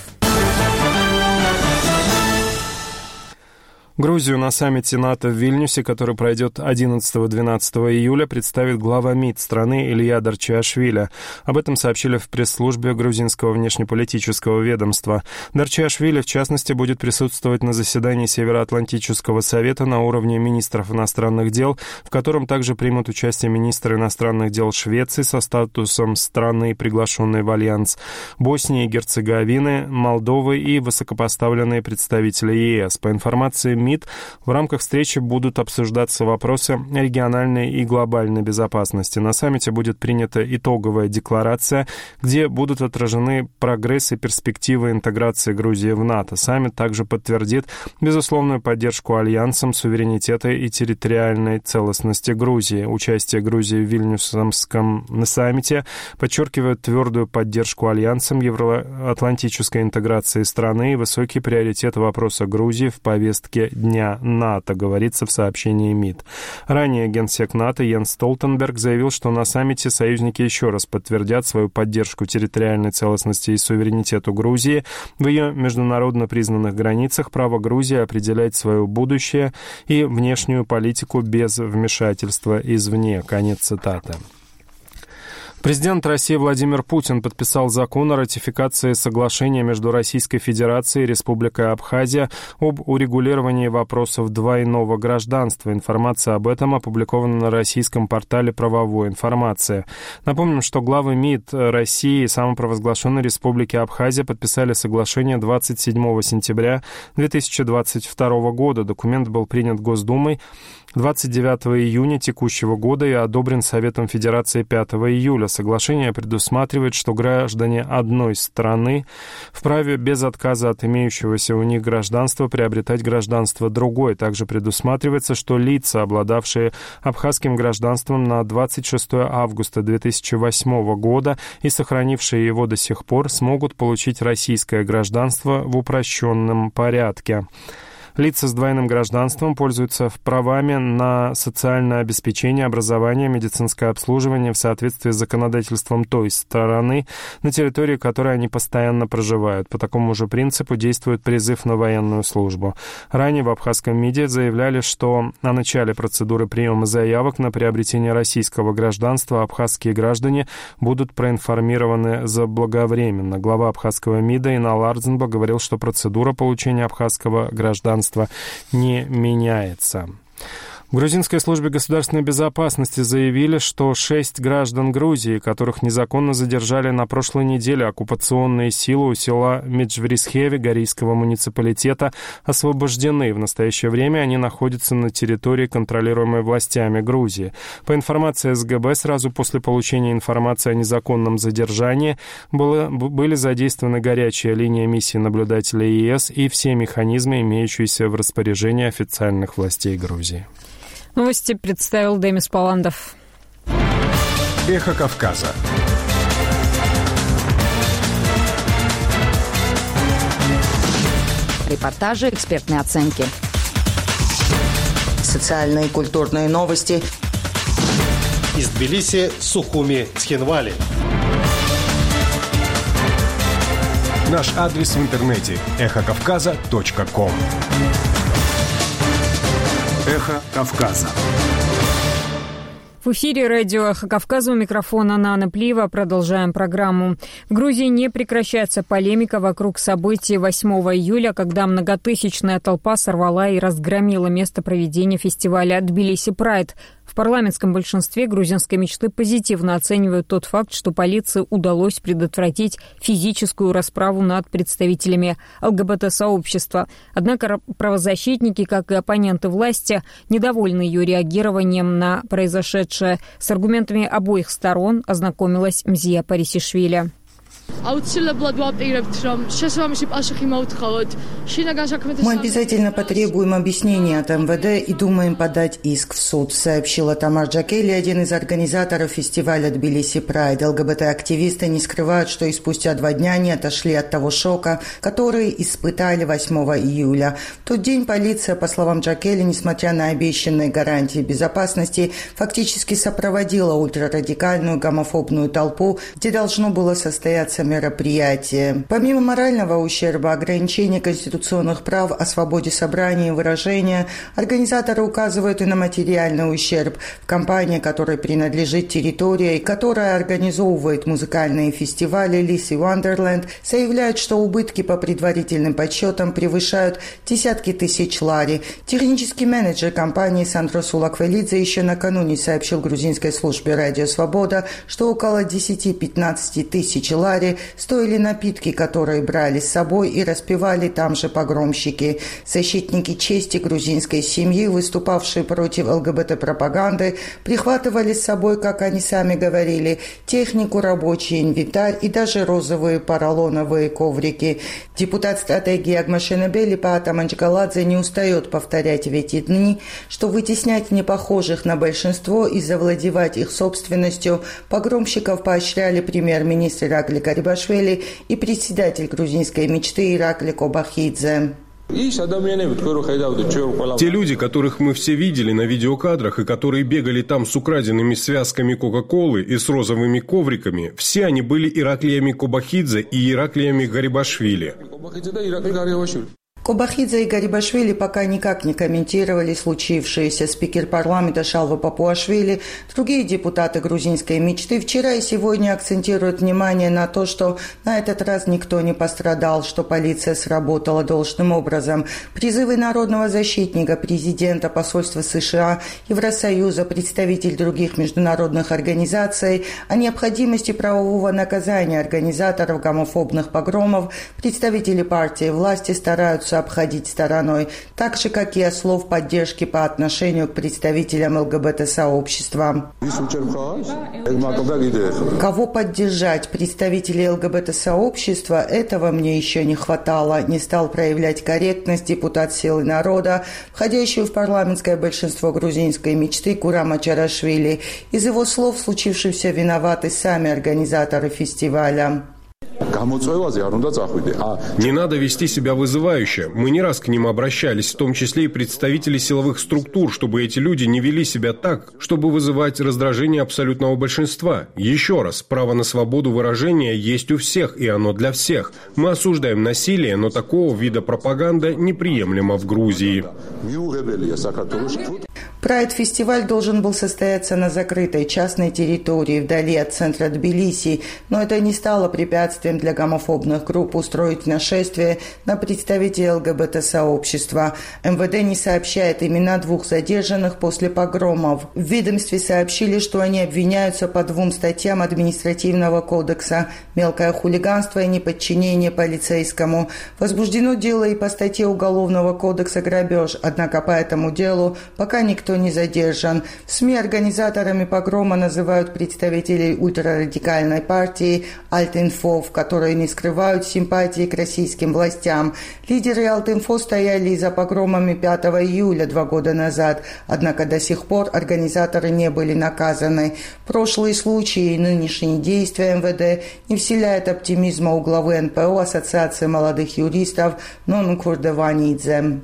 Грузию на саммите НАТО в Вильнюсе, который пройдет одиннадцатого-двенадцатого июля, представит глава МИД страны Илья Дарчиашвили. Об этом сообщили в пресс-службе грузинского внешнеполитического ведомства. Дарчиашвили, в частности, будет присутствовать на заседании Североатлантического совета на уровне министров иностранных дел, в котором также примут участие министры иностранных дел Швеции со статусом страны, приглашенной в Альянс, Боснии и Герцеговины, Молдовы и высокопоставленные представители ЕС. По информации МИД, в рамках встречи будут обсуждаться вопросы региональной и глобальной безопасности. На саммите будет принята итоговая декларация, где будут отражены прогресс и перспективы интеграции Грузии в НАТО. Саммит также подтвердит безусловную поддержку альянсам, суверенитета и территориальной целостности Грузии. Участие Грузии в Вильнюсском саммите подчеркивает твердую поддержку альянсам евроатлантической интеграции страны и высокий приоритет вопроса Грузии в повестке Дня НАТО, говорится в сообщении МИД. Ранее генсек НАТО Йенс Столтенберг заявил, что на саммите союзники еще раз подтвердят свою поддержку территориальной целостности и суверенитету Грузии в ее международно признанных границах, право Грузии определять свое будущее и внешнюю политику без вмешательства извне. Конец цитаты. Президент России Владимир Путин подписал закон о ратификации соглашения между Российской Федерацией и Республикой Абхазия об урегулировании вопросов двойного гражданства. Информация об этом опубликована на российском портале «Правовой информация». Напомним, что главы МИД России и самопровозглашенной Республики Абхазия подписали соглашение двадцать седьмого сентября две тысячи двадцать второго года. Документ был принят Госдумой двадцать девятого июня текущего года и одобрен Советом Федерации пятого июля. Соглашение предусматривает, что граждане одной страны вправе без отказа от имеющегося у них гражданства приобретать гражданство другой. Также предусматривается, что лица, обладавшие абхазским гражданством на двадцать шестого августа две тысячи восьмого года и сохранившие его до сих пор, смогут получить российское гражданство в упрощенном порядке. Лица с двойным гражданством пользуются правами на социальное обеспечение, образование, медицинское обслуживание в соответствии с законодательством той страны, на территории которой они постоянно проживают. По такому же принципу действует призыв на военную службу. Ранее в абхазском МИДе заявляли, что о начале процедуры приема заявок на приобретение российского гражданства абхазские граждане будут проинформированы заблаговременно. Глава абхазского МИДа Инал Ардзенбо говорил, что процедура получения абхазского гражданства не меняется. В грузинской службе государственной безопасности заявили, что шесть граждан Грузии, которых незаконно задержали на прошлой неделе оккупационные силы у села Меджврисхеви Горийского муниципалитета, освобождены. В настоящее время они находятся на территории, контролируемой властями Грузии. По информации эс гэ бэ, сразу после получения информации о незаконном задержании было, были задействованы горячая линия миссии наблюдателей е эс и все механизмы, имеющиеся в распоряжении официальных властей Грузии. Новости представил Демис Паландов. Эхо Кавказа. Репортажи, экспертные оценки. Социальные и культурные новости. Из Тбилиси, Сухуми, Цхинвали. Наш адрес в интернете эхо кавказа точка ком. Эхо Кавказа. В эфире радио «Эхо Кавказа», у микрофона Нана Плиева. Продолжаем программу. В Грузии не прекращается полемика вокруг событий восьмого июля, когда многотысячная толпа сорвала и разгромила место проведения фестиваля «Тбилиси Прайд». В парламентском большинстве грузинской мечты позитивно оценивают тот факт, что полиции удалось предотвратить физическую расправу над представителями эл гэ бэ тэ-сообщества. Однако правозащитники, как и оппоненты власти, недовольны ее реагированием на произошедшее. С аргументами обоих сторон ознакомилась Мзия Парисишвили. Мы обязательно потребуем объяснения от эм вэ дэ и думаем подать иск в суд, сообщила Тамар Джакели, один из организаторов фестиваля Тбилиси Прайд. ЛГБТ-активисты не скрывают, что и спустя два дня не отошли от того шока, который испытали восьмого июля. В тот день полиция, по словам Джакели, несмотря на обещанные гарантии безопасности, фактически сопроводила ультрарадикальную гомофобную толпу, где должно было состояться мероприятие. Помимо морального ущерба, ограничения конституционных прав о свободе собрания и выражения, организаторы указывают и на материальный ущерб. В компании, которой принадлежит территория и которая организовывает музыкальные фестивали Лиси Вандерленд, заявляют, что убытки по предварительным подсчетам превышают десятки тысяч лари. Технический менеджер компании Сандрос Улаквелидзе еще накануне сообщил грузинской службе «Радио Свобода», что около десять-пятнадцать тысяч лари стоили напитки, которые брали с собой и распивали там же погромщики. Защитники чести грузинской семьи, выступавшие против ЛГБТ-пропаганды, прихватывали с собой, как они сами говорили, технику, рабочий инвентарь и даже розовые поролоновые коврики. Депутат стратегии Агмашенебели Паата Манчгаладзе не устает повторять в эти дни, что вытеснять непохожих на большинство и завладевать их собственностью погромщиков поощряли премьер-министр Иракли Гарибашвили и председатель грузинской мечты Иракли Кобахидзе. Те люди, которых мы все видели на видеокадрах и которые бегали там с украденными связками Кока-Колы и с розовыми ковриками, все они были Ираклиями Кобахидзе и Ираклиями Гарибашвили. Кобахидзе и Гарибашвили пока никак не комментировали случившееся. Спикер парламента Шалва Папуашвили, другие депутаты грузинской мечты вчера и сегодня акцентируют внимание на то, что на этот раз никто не пострадал, что полиция сработала должным образом. Призывы народного защитника, президента, посольства США, Евросоюза, представителей других международных организаций о необходимости правового наказания организаторов гомофобных погромов представители партии власти стараются обходить стороной, так же, как и от слов поддержки по отношению к представителям ЛГБТ-сообщества. Кого поддержать? Представителей ЛГБТ-сообщества? Этого мне еще не хватало. Не стал проявлять корректность депутат «Силы народа», входящий в парламентское большинство грузинской мечты Курама Чарашвили. Из его слов случившимся виноваты сами организаторы фестиваля. Не надо вести себя вызывающе. Мы не раз к ним обращались, в том числе и представители силовых структур, чтобы эти люди не вели себя так, чтобы вызывать раздражение абсолютного большинства. Еще раз, право на свободу выражения есть у всех, и оно для всех. Мы осуждаем насилие, но такого вида пропаганда неприемлема в Грузии. Прайд-фестиваль должен был состояться на закрытой частной территории вдали от центра Тбилиси, но это не стало препятствием для гомофобных групп устроить нашествие на представителей ЛГБТ-сообщества. эм вэ дэ не сообщает имена двух задержанных после погромов. В ведомстве сообщили, что они обвиняются по двум статьям административного кодекса – мелкое хулиганство и неподчинение полицейскому. Возбуждено дело и по статье Уголовного кодекса грабеж, однако по этому делу пока никто не задержан. В СМИ организаторами погрома называют представителей ультрарадикальной партии Альтинфо, в которой не скрывают симпатии к российским властям. Лидеры Альтинфо стояли и за погромами пятого июля два года назад, однако до сих пор организаторы не были наказаны. Прошлые случаи и нынешние действия эм вэ дэ не вселяют оптимизма у главы эн пэ о Ассоциации молодых юристов Нону Курдеванидзе.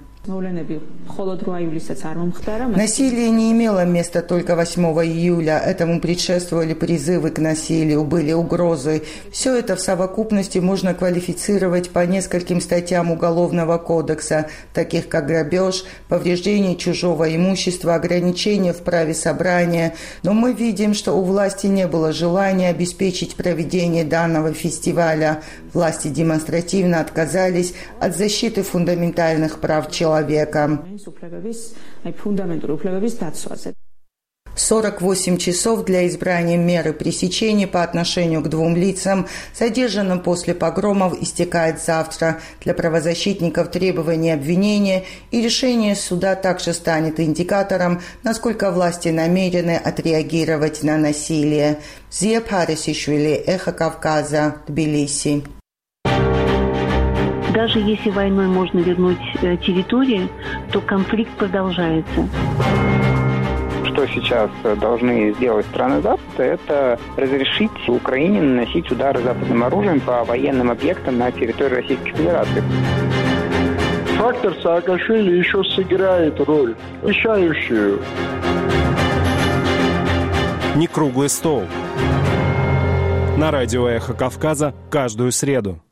Насилие не имело места только восьмого июля. Этому предшествовали призывы к насилию, были угрозы. Все это в совокупности можно квалифицировать по нескольким статьям Уголовного кодекса, таких как грабеж, повреждение чужого имущества, ограничение в праве собрания. Но мы видим, что у власти не было желания обеспечить проведение данного фестиваля. Власти демонстративно отказались от защиты фундаментальных прав человека. сорок восемь часов для избрания меры пресечения по отношению к двум лицам, задержанным после погромов, истекает завтра. Для правозащитников требования обвинения и решение суда также станет индикатором, насколько власти намерены отреагировать на насилие. Зия Парисишвили, Эхо Кавказа, Тбилиси. Даже если войной можно вернуть территории, то конфликт продолжается. Что сейчас должны сделать страны Запада, это разрешить Украине наносить удары западным оружием по военным объектам на территории Российской Федерации. Фактор Саакашвили еще сыграет роль, решающую. Не круглый стол. На радио «Эхо Кавказа» каждую среду.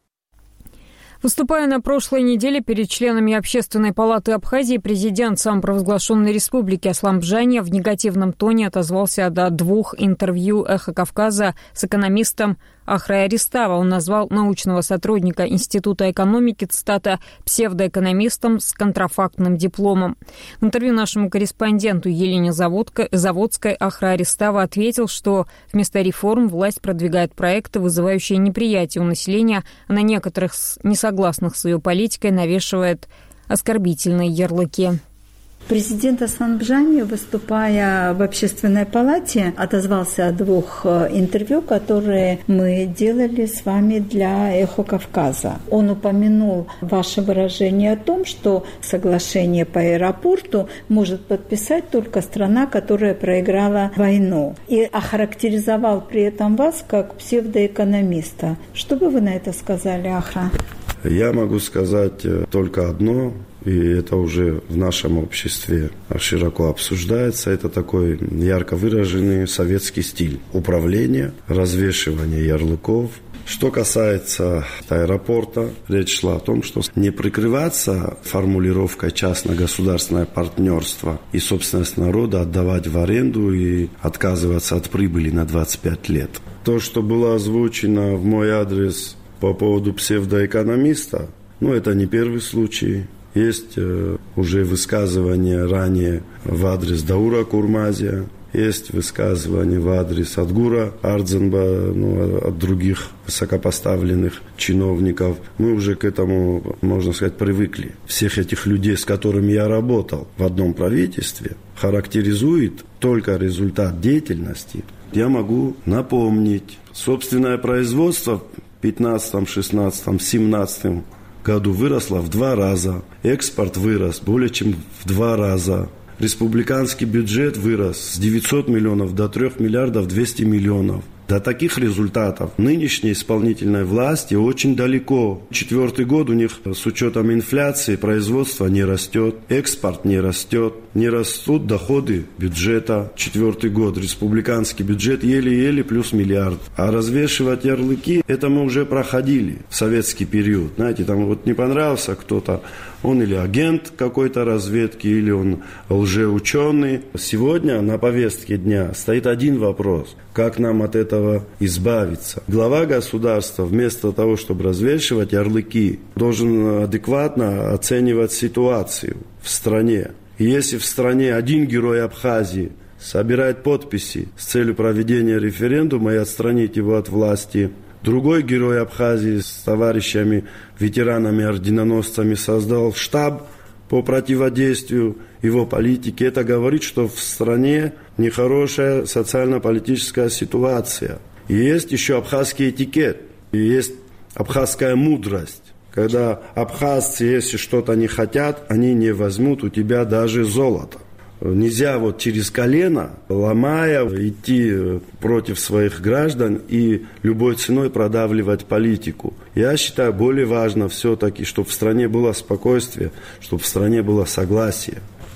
Выступая на прошлой неделе перед членами Общественной палаты Абхазии, президент самопровозглашенной республики Аслан Бжания в негативном тоне отозвался до двух интервью «Эхо Кавказа» с экономистом Ахрай Аристава. Он назвал научного сотрудника Института экономики, цитата, псевдоэкономистом с контрафактным дипломом. В интервью нашему корреспонденту Елене Заводской Ахрай Аристава ответил, что вместо реформ власть продвигает проекты, вызывающие неприятие у населения, а на некоторых несогласных с ее политикой навешивает оскорбительные ярлыки. Президент Аслан Бжания, выступая в Общественной палате, отозвался о двух интервью, которые мы делали с вами для «Эхо Кавказа». Он упомянул ваше выражение о том, что соглашение по аэропорту может подписать только страна, которая проиграла войну. И охарактеризовал при этом вас как псевдоэкономиста. Что бы вы на это сказали, Ахра? Я могу сказать только одно, и это уже в нашем обществе широко обсуждается. Это такой ярко выраженный советский стиль управления, развешивания ярлыков. Что касается аэропорта, речь шла о том, что не прикрываться формулировкой частно-государственное партнерство и собственность народа отдавать в аренду и отказываться от прибыли на двадцать пять лет. То, что было озвучено в мой адрес по поводу псевдоэкономиста, ну, это не первый случай. Есть э, уже высказывания ранее в адрес Даура Курмазия, есть высказывания в адрес Адгура Ардзенба, ну, от других высокопоставленных чиновников. Мы уже к этому, можно сказать, привыкли. Всех этих людей, с которыми я работал в одном правительстве, характеризует только результат деятельности. Я могу напомнить, собственное производство в пятнадцатом, шестнадцатом, семнадцатом году выросло в два раза. Экспорт вырос более чем в два раза. Республиканский бюджет вырос с девятисот миллионов до трёх миллиардов двухсот миллионов. До таких результатов нынешней исполнительной власти очень далеко. Четвертый год у них с учетом инфляции производство не растет, экспорт не растет, не растут доходы бюджета. Четвертый год республиканский бюджет еле-еле плюс миллиард. А развешивать ярлыки, это мы уже проходили в советский период. Знаете, там вот не понравился кто-то, он или агент какой-то разведки, или он лжеученый. Сегодня на повестке дня стоит один вопрос. Как нам от этого избавиться? Глава государства вместо того, чтобы развешивать ярлыки, должен адекватно оценивать ситуацию в стране. И если в стране один герой Абхазии собирает подписи с целью проведения референдума и отстранить его от власти, другой герой Абхазии с товарищами, ветеранами-орденоносцами создал штаб по противодействию его политике, это говорит, что в стране нехорошая социально-политическая ситуация. И есть еще абхазский этикет, и есть абхазская мудрость. Когда абхазцы, если что-то не хотят, они не возьмут у тебя даже золото. Нельзя вот через колено, ломая, идти против своих граждан и любой ценой продавливать политику. Я считаю, более важно все-таки, чтобы в стране было спокойствие, чтобы в стране было согласие.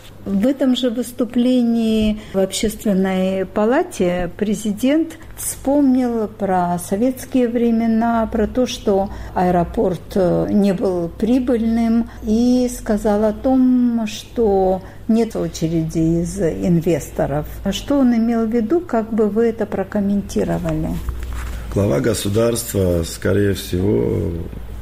В этом же выступлении в Общественной палате президент вспомнил про советские времена, про то, что аэропорт не был прибыльным, и сказал о том, что нет очереди из инвесторов. Что он имел в виду, как бы вы это прокомментировали? Глава государства, скорее всего,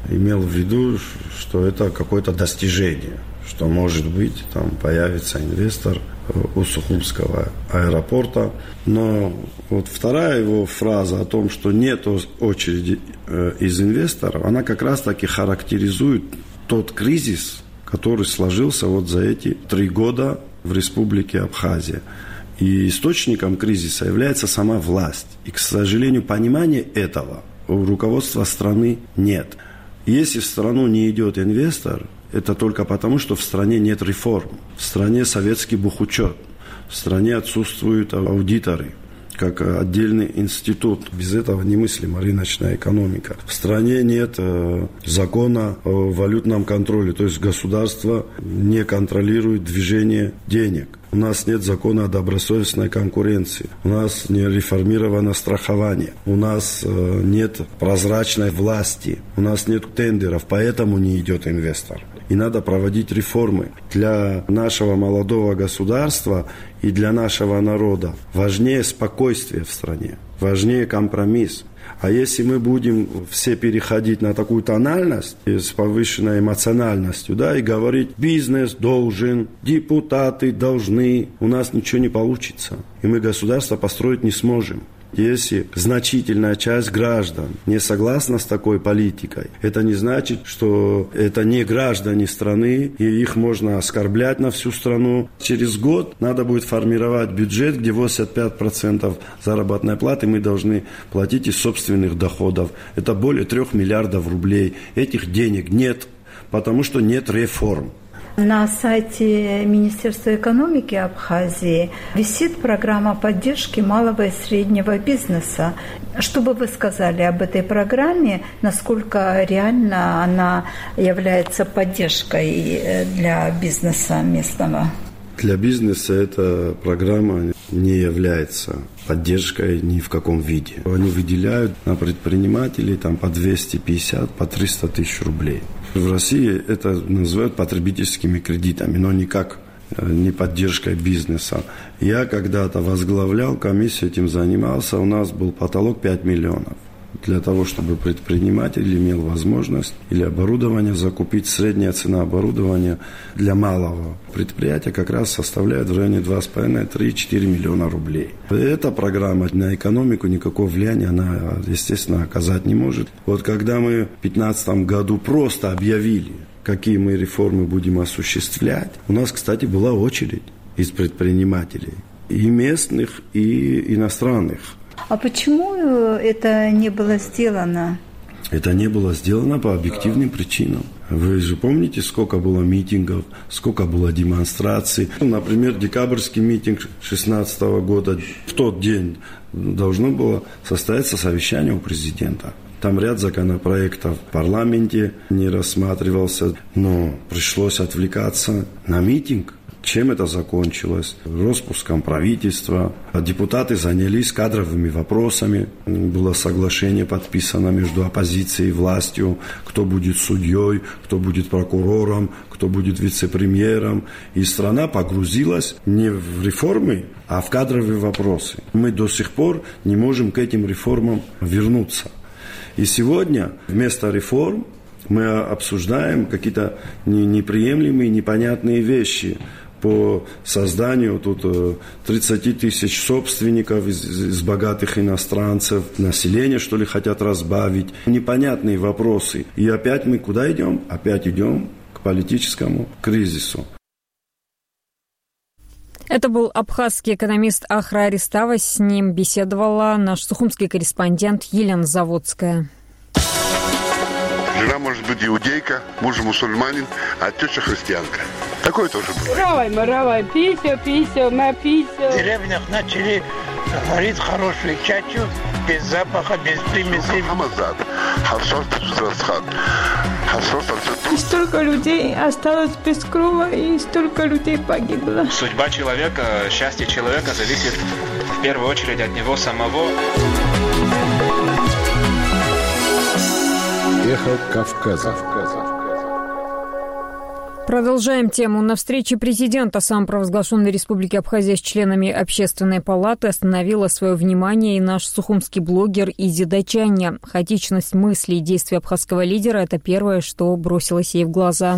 имел в виду, что это какое-то достижение, что, может быть, там появится инвестор у Сухумского аэропорта. Но вот вторая его фраза о том, что нет очереди из инвесторов, она как раз-таки характеризует тот кризис, который сложился вот за эти три года в Республике Абхазия. И источником кризиса является сама власть. И, к сожалению, понимания этого у руководства страны нет. Если в страну не идет инвестор, это только потому, что в стране нет реформ. В стране советский бухучет. В стране отсутствуют аудиторы, как отдельный институт. Без этого немыслима рыночная экономика. В стране нет э, закона о валютном контроле, то есть государство не контролирует движение денег. У нас нет закона о добросовестной конкуренции. У нас не реформировано страхование. У нас э, нет прозрачной власти. У нас нет тендеров, поэтому не идет инвестор. И надо проводить реформы. Для нашего молодого государства и для нашего народа важнее спокойствие в стране, важнее компромисс. А если мы будем все переходить на такую тональность с повышенной эмоциональностью, да, и говорить, бизнес должен, депутаты должны, у нас ничего не получится. И мы государство построить не сможем. Если значительная часть граждан не согласна с такой политикой, это не значит, что это не граждане страны, и их можно оскорблять на всю страну. Через год надо будет формировать бюджет, где восемьдесят пять процентов заработной платы мы должны платить из собственных доходов. Это более трех миллиардов рублей. Этих денег нет, потому что нет реформ. На сайте Министерства экономики Абхазии висит программа поддержки малого и среднего бизнеса. Что бы вы сказали об этой программе, насколько реально она является поддержкой для бизнеса местного? Для бизнеса эта программа не является поддержкой ни в каком виде. Они выделяют на предпринимателей там, по двести пятьдесят, по триста тысяч рублей. В России это называют потребительскими кредитами, но никак не поддержкой бизнеса. Я когда-то возглавлял комиссию, этим занимался, у нас был потолок пять миллионов. Для того, чтобы предприниматель имел возможность или оборудование закупить, средняя цена оборудования для малого предприятия как раз составляет в районе два с половиной - три-четыре миллиона рублей. Эта программа на экономику никакого влияния она, естественно, оказать не может. Вот когда мы в две тысячи пятнадцатом году просто объявили, какие мы реформы будем осуществлять, у нас, кстати, была очередь из предпринимателей, и местных, и иностранных. А почему это не было сделано? Это не было сделано по объективным причинам. Вы же помните, сколько было митингов, сколько было демонстраций. Например, декабрьский митинг две тысячи шестнадцатого года, в тот день должно было состояться совещание у президента. Там ряд законопроектов в парламенте не рассматривался, но пришлось отвлекаться на митинг. Чем это закончилось? Распуском правительства. Депутаты занялись кадровыми вопросами. Было соглашение подписано между оппозицией и властью, кто будет судьей, кто будет прокурором, кто будет вице-премьером. И страна погрузилась не в реформы, а в кадровые вопросы. Мы до сих пор не можем к этим реформам вернуться. И сегодня вместо реформ мы обсуждаем какие-то неприемлемые, непонятные вещи по созданию тут тридцать тысяч собственников из, из богатых иностранцев, население, что ли, хотят разбавить. Непонятные вопросы. И опять мы куда идем? Опять идем к политическому кризису. Это был абхазский экономист Ахра Аристава. С ним беседовала наш сухумский корреспондент Елена Заводская. Жена может быть иудейка, муж мусульманин, а теща христианка. Такое тоже бывает. Равай, маравай, писю, писю, на писю. В деревнях начали варить хорошую чачу, без запаха, без примесей. И столько людей осталось без крова, и столько людей погибло. Судьба человека, счастье человека зависит в первую очередь от него самого. Эхо Кавказа. Продолжаем тему. На встрече президента самопровозглашенной Республики Абхазия с членами Общественной палаты остановила свое внимание и наш сухумский блогер Изи Дачаня. Хаотичность мыслей и действий абхазского лидера – это первое, что бросилось ей в глаза.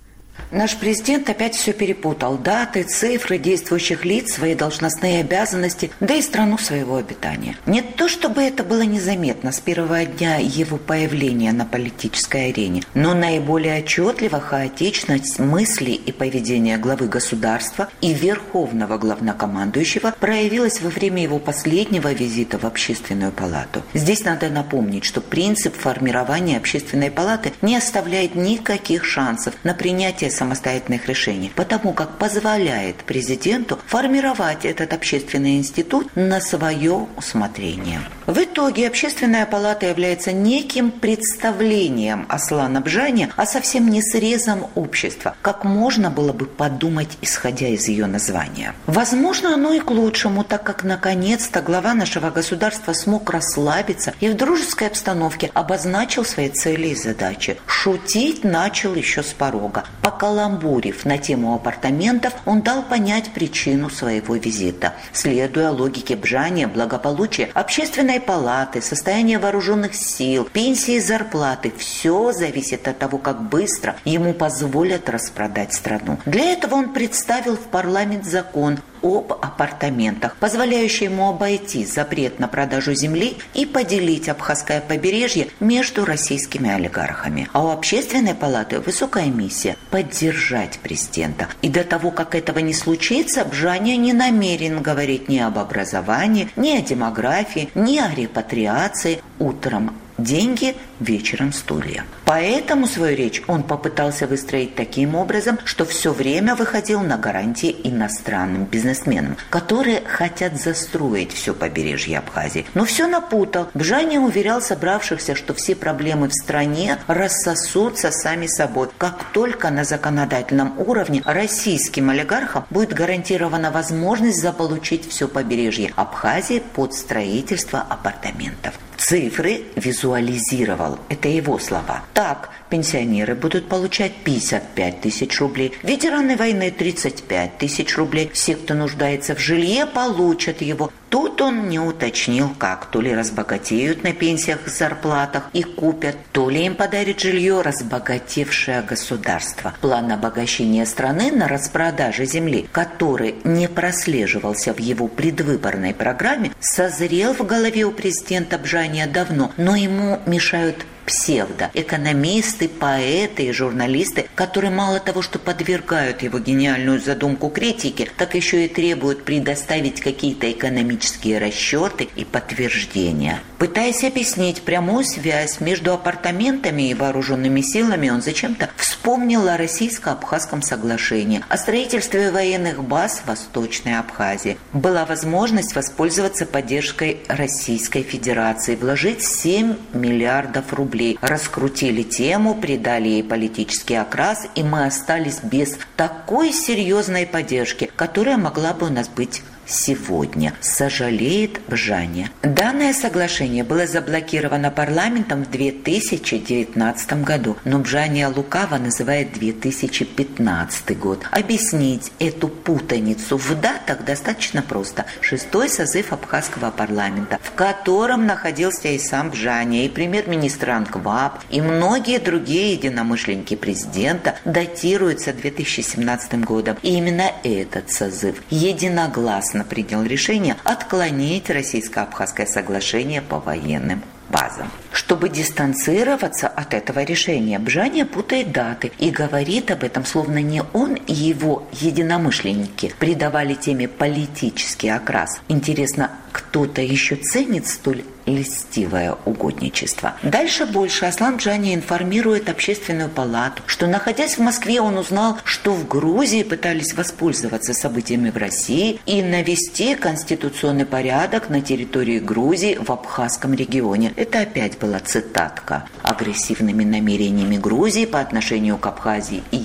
Наш президент опять все перепутал. Даты, цифры действующих лиц, свои должностные обязанности, да и страну своего обитания. Не то, чтобы это было незаметно с первого дня его появления на политической арене, но наиболее отчетливо хаотичность мыслей и поведения главы государства и верховного главнокомандующего проявилась во время его последнего визита в Общественную палату. Здесь надо напомнить, что принцип формирования Общественной палаты не оставляет никаких шансов на принятие самостоятельных решений, потому как позволяет президенту формировать этот общественный институт на свое усмотрение. В итоге Общественная палата является неким представлением Аслана Бжани, а совсем не срезом общества, как можно было бы подумать, исходя из ее названия. Возможно, оно и к лучшему, так как наконец-то глава нашего государства смог расслабиться и в дружеской обстановке обозначил свои цели и задачи. Шутить начал еще с порога. Покаламбурив на тему апартаментов, он дал понять причину своего визита. Следуя логике Бжани, благополучие Общественной палаты, состояние вооруженных сил, пенсии и зарплаты – все зависит от того, как быстро ему позволят распродать страну. Для этого он представил в парламент закон об апартаментах, позволяющий ему обойти запрет на продажу земли и поделить Абхазское побережье между российскими олигархами. А у Общественной палаты высокая миссия – поддержать президента. И до того, как этого не случится, Бжани не намерен говорить ни об образовании, ни о демографии, ни о репатриации. Утром деньги, вечером стулья. Поэтому свою речь он попытался выстроить таким образом, что все время выходил на гарантии иностранным бизнесменам, которые хотят застроить все побережье Абхазии. Но все напутал. Бжани уверял собравшихся, что все проблемы в стране рассосутся сами собой, как только на законодательном уровне российским олигархам будет гарантирована возможность заполучить все побережье Абхазии под строительство апартаментов. Цифры визуализировал. Это его слова. Так, пенсионеры будут получать пятьдесят пять тысяч рублей, ветераны войны тридцать пять тысяч рублей, все, кто нуждается в жилье, получат его. Тут он не уточнил, как. То ли разбогатеют на пенсиях и зарплатах и купят, то ли им подарит жилье разбогатевшее государство. План обогащения страны на распродаже земли, который не прослеживался в его предвыборной программе, созрел в голове у президента Бжани давно, но ему мешают псевдоэкономисты, поэты и журналисты, которые мало того, что подвергают его гениальную задумку критике, так еще и требуют предоставить какие-то экономические расчеты и подтверждения. Пытаясь объяснить прямую связь между апартаментами и вооруженными силами, он зачем-то вспомнил о российско-абхазском соглашении, о строительстве военных баз в Восточной Абхазии. Была возможность воспользоваться поддержкой Российской Федерации, вложить семь миллиардов рублей. Раскрутили тему, придали ей политический окрас, и мы остались без такой серьезной поддержки, которая могла бы у нас быть сегодня, сожалеет Бжани. Данное соглашение было заблокировано парламентом в две тысячи девятнадцатом году, но Бжани лукаво называет две тысячи пятнадцатый год. Объяснить эту путаницу в датах достаточно просто. Шестой созыв абхазского парламента, в котором находился и сам Бжани, и премьер-министр Ангваб, и многие другие единомышленники президента, датируется две тысячи семнадцатым годом. И именно этот созыв единогласно принял решение отклонить российско-абхазское соглашение по военным базам. Чтобы дистанцироваться от этого решения, Бжани путает даты и говорит об этом, словно не он и его единомышленники придавали теме политический окрас. Интересно, кто-то еще ценит столь льстивое угодничество? Дальше больше. Аслан Бжани информирует Общественную палату, что, находясь в Москве, он узнал, что в Грузии пытались воспользоваться событиями в России и навести конституционный порядок на территории Грузии в Абхазском регионе. Это опять была цитатка. Агрессивными намерениями Грузии по отношению к Абхазии и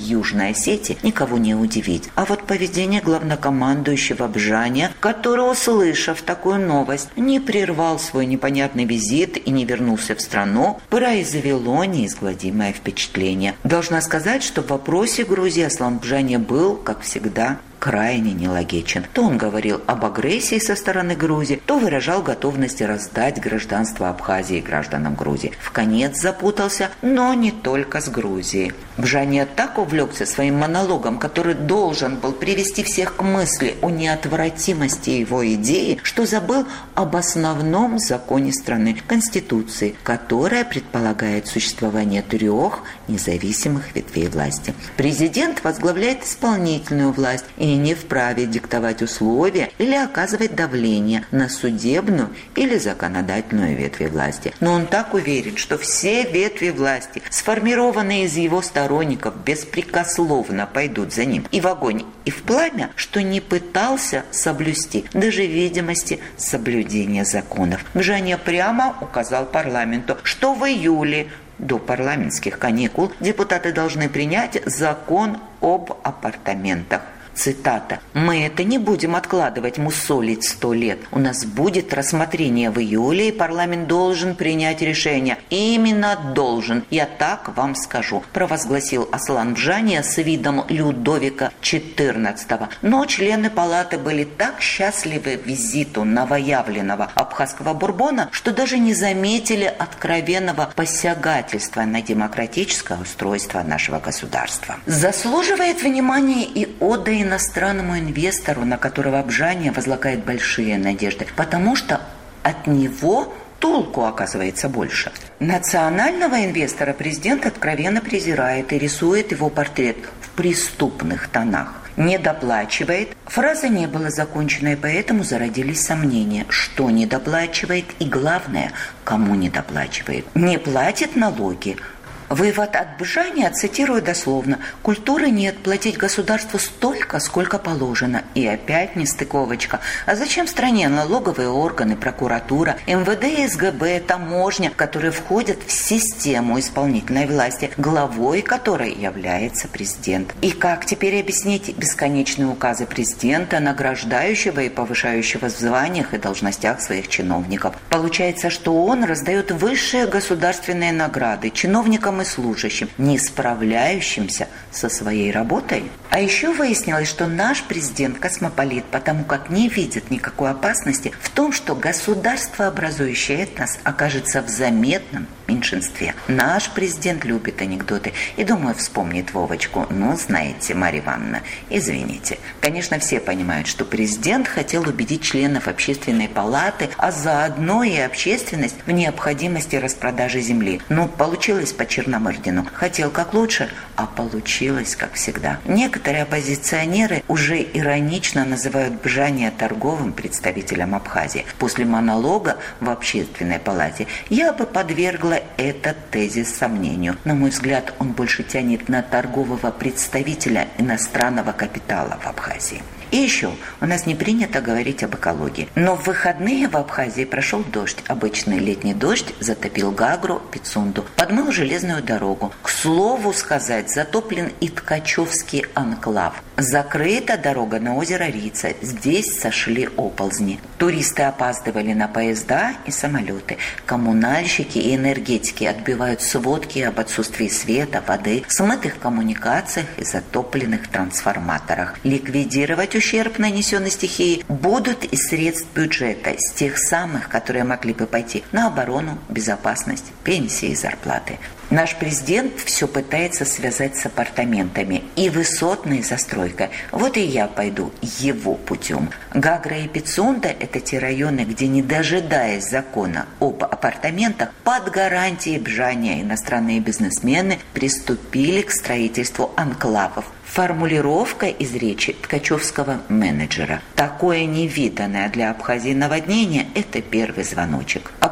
Южной Осетии никого не удивить. А вот поведение главнокомандующего Бжаня, который, услышав такую новость, не прервал свой непонятный визит и не вернулся в страну, произвело неизгладимое впечатление. Должна сказать, что в вопросе Грузии Аслан Бжаня был, как всегда, крайне нелогичен. То он говорил об агрессии со стороны Грузии, то выражал готовность раздать гражданство Абхазии гражданам Грузии. Вконец запутался, но не только с Грузией. Бжаня так увлекся своим монологом, который должен был привести всех к мысли о неотвратимости его идеи, что забыл об основном законе страны – Конституции, которая предполагает существование трех независимых ветвей власти. Президент возглавляет исполнительную власть и не вправе диктовать условия или оказывать давление на судебную или законодательную ветви власти. Но он так уверен, что все ветви власти, сформированные из его сторонников, беспрекословно пойдут за ним и в огонь, и в пламя, что не пытался соблюсти даже видимости соблюдения законов. Бжаня прямо указал парламенту, что в июле до парламентских каникул депутаты должны принять закон об апартаментах. Цитата. «Мы это не будем откладывать, мусолить сто лет. У нас будет рассмотрение в июле, и парламент должен принять решение. Именно должен. Я так вам скажу», провозгласил Аслан Бжаня с видом Людовика четырнадцатого. Но члены палаты были так счастливы визиту новоявленного абхазского бурбона, что даже не заметили откровенного посягательства на демократическое устройство нашего государства. Заслуживает внимания и ода иностранному инвестору, на которого Бжаня возлагает большие надежды, потому что от него толку оказывается больше. Национального инвестора президент откровенно презирает и рисует его портрет в преступных тонах. Недоплачивает. Фраза не была закончена, и поэтому зародились сомнения, что недоплачивает и, главное, кому недоплачивает. Не платит налоги. Вывод от Бжаня, цитирую дословно: «Культуры нет, платить государству столько, сколько положено». И опять нестыковочка. А зачем стране налоговые органы, прокуратура, эм вэ дэ, эс гэ бэ, таможня, которые входят в систему исполнительной власти, главой которой является президент? И как теперь объяснить бесконечные указы президента, награждающего и повышающего в званиях и должностях своих чиновников? Получается, что он раздает высшие государственные награды чиновникам и служащим, не справляющимся со своей работой. А еще выяснилось, что наш президент космополит, потому как не видит никакой опасности в том, что государствообразующий этнос окажется в заметном меньшинстве. Наш президент любит анекдоты и, думаю, вспомнит Вовочку. Ну, знаете, Марья Ивановна, извините. Конечно, все понимают, что президент хотел убедить членов общественной палаты, а заодно и общественность в необходимости распродажи земли. Но получилось по Черномырдину. Хотел как лучше, а получилось как всегда. Некоторые оппозиционеры уже иронично называют Бжаня торговым представителем Абхазии. После монолога в общественной палате я бы подвергла этот тезис сомнению. На мой взгляд, он больше тянет на торгового представителя иностранного капитала в Абхазии. И еще, у нас не принято говорить об экологии. Но в выходные в Абхазии прошел дождь. Обычный летний дождь затопил Гагру, Пицунду, подмыл железную дорогу. К слову сказать, затоплен и Ткачевский анклав. Закрыта дорога на озеро Рица. Здесь сошли оползни. Туристы опаздывали на поезда и самолеты. Коммунальщики и энергетики отбивают сводки об отсутствии света, воды, смытых коммуникациях и затопленных трансформаторах. Ликвидировать ущерб, нанесенный стихией, будут из средств бюджета, с тех самых, которые могли бы пойти на оборону, безопасность, пенсии и зарплаты. Наш президент все пытается связать с апартаментами и высотной застройкой. Вот и я пойду его путем. Гагра и Пицунда – это те районы, где, не дожидаясь закона об апартаментах, под гарантией Бжаня иностранные бизнесмены приступили к строительству анклавов. Формулировка из речи ткачевского менеджера. Такое невиданное для Абхазии наводнение – это первый звоночек. А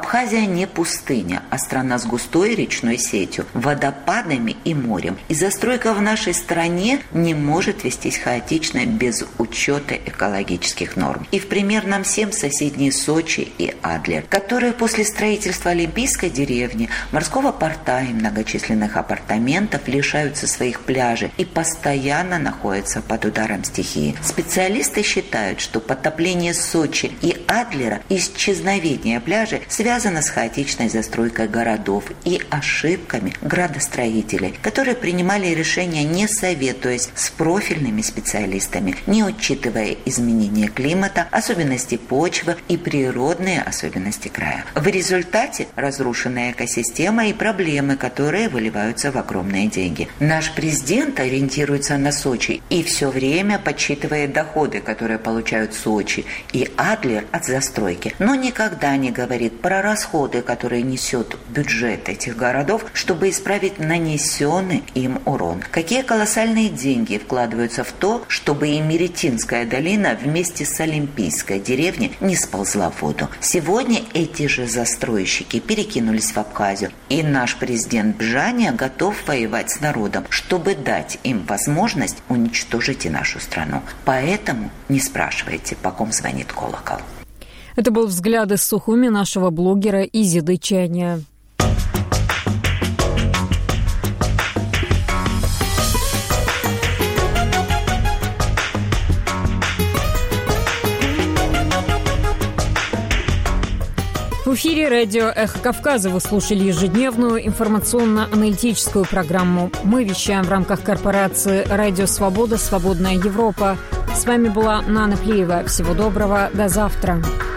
Абхазия не пустыня, а страна с густой речной сетью, водопадами и морем. И застройка в нашей стране не может вестись хаотично без учета экологических норм. И в пример нам всем соседние Сочи и Адлер, которые после строительства Олимпийской деревни, морского порта и многочисленных апартаментов лишаются своих пляжей и постоянно находятся под ударом стихии. Специалисты считают, что потопление Сочи и Адлера, исчезновение пляжей связано с хаотичной застройкой городов и ошибками градостроителей, которые принимали решения, не советуясь с профильными специалистами, не учитывая изменения климата, особенности почвы и природные особенности края. В результате разрушенная экосистема и проблемы, которые выливаются в огромные деньги. Наш президент ориентируется на Сочи и все время подсчитывает доходы, которые получают Сочи и Адлер от застройки, но никогда не говорит про расходы, которые несет бюджет этих городов, чтобы исправить нанесенный им урон. Какие колоссальные деньги вкладываются в то, чтобы и Меретинская долина вместе с Олимпийской деревней не сползла в воду. Сегодня эти же застройщики перекинулись в Абхазию, и наш президент Бжаня готов воевать с народом, чтобы дать им возможность уничтожить и нашу страну. Поэтому не спрашивайте, по ком звонит колокол. Это был взгляд из Сухуми нашего блогера Изиды Чаня. В эфире радио «Эхо Кавказа» вы слушали ежедневную информационно-аналитическую программу. Мы вещаем в рамках корпорации «Радио Свобода. Свободная Европа». С вами была Нана Плиева. Всего доброго. До завтра.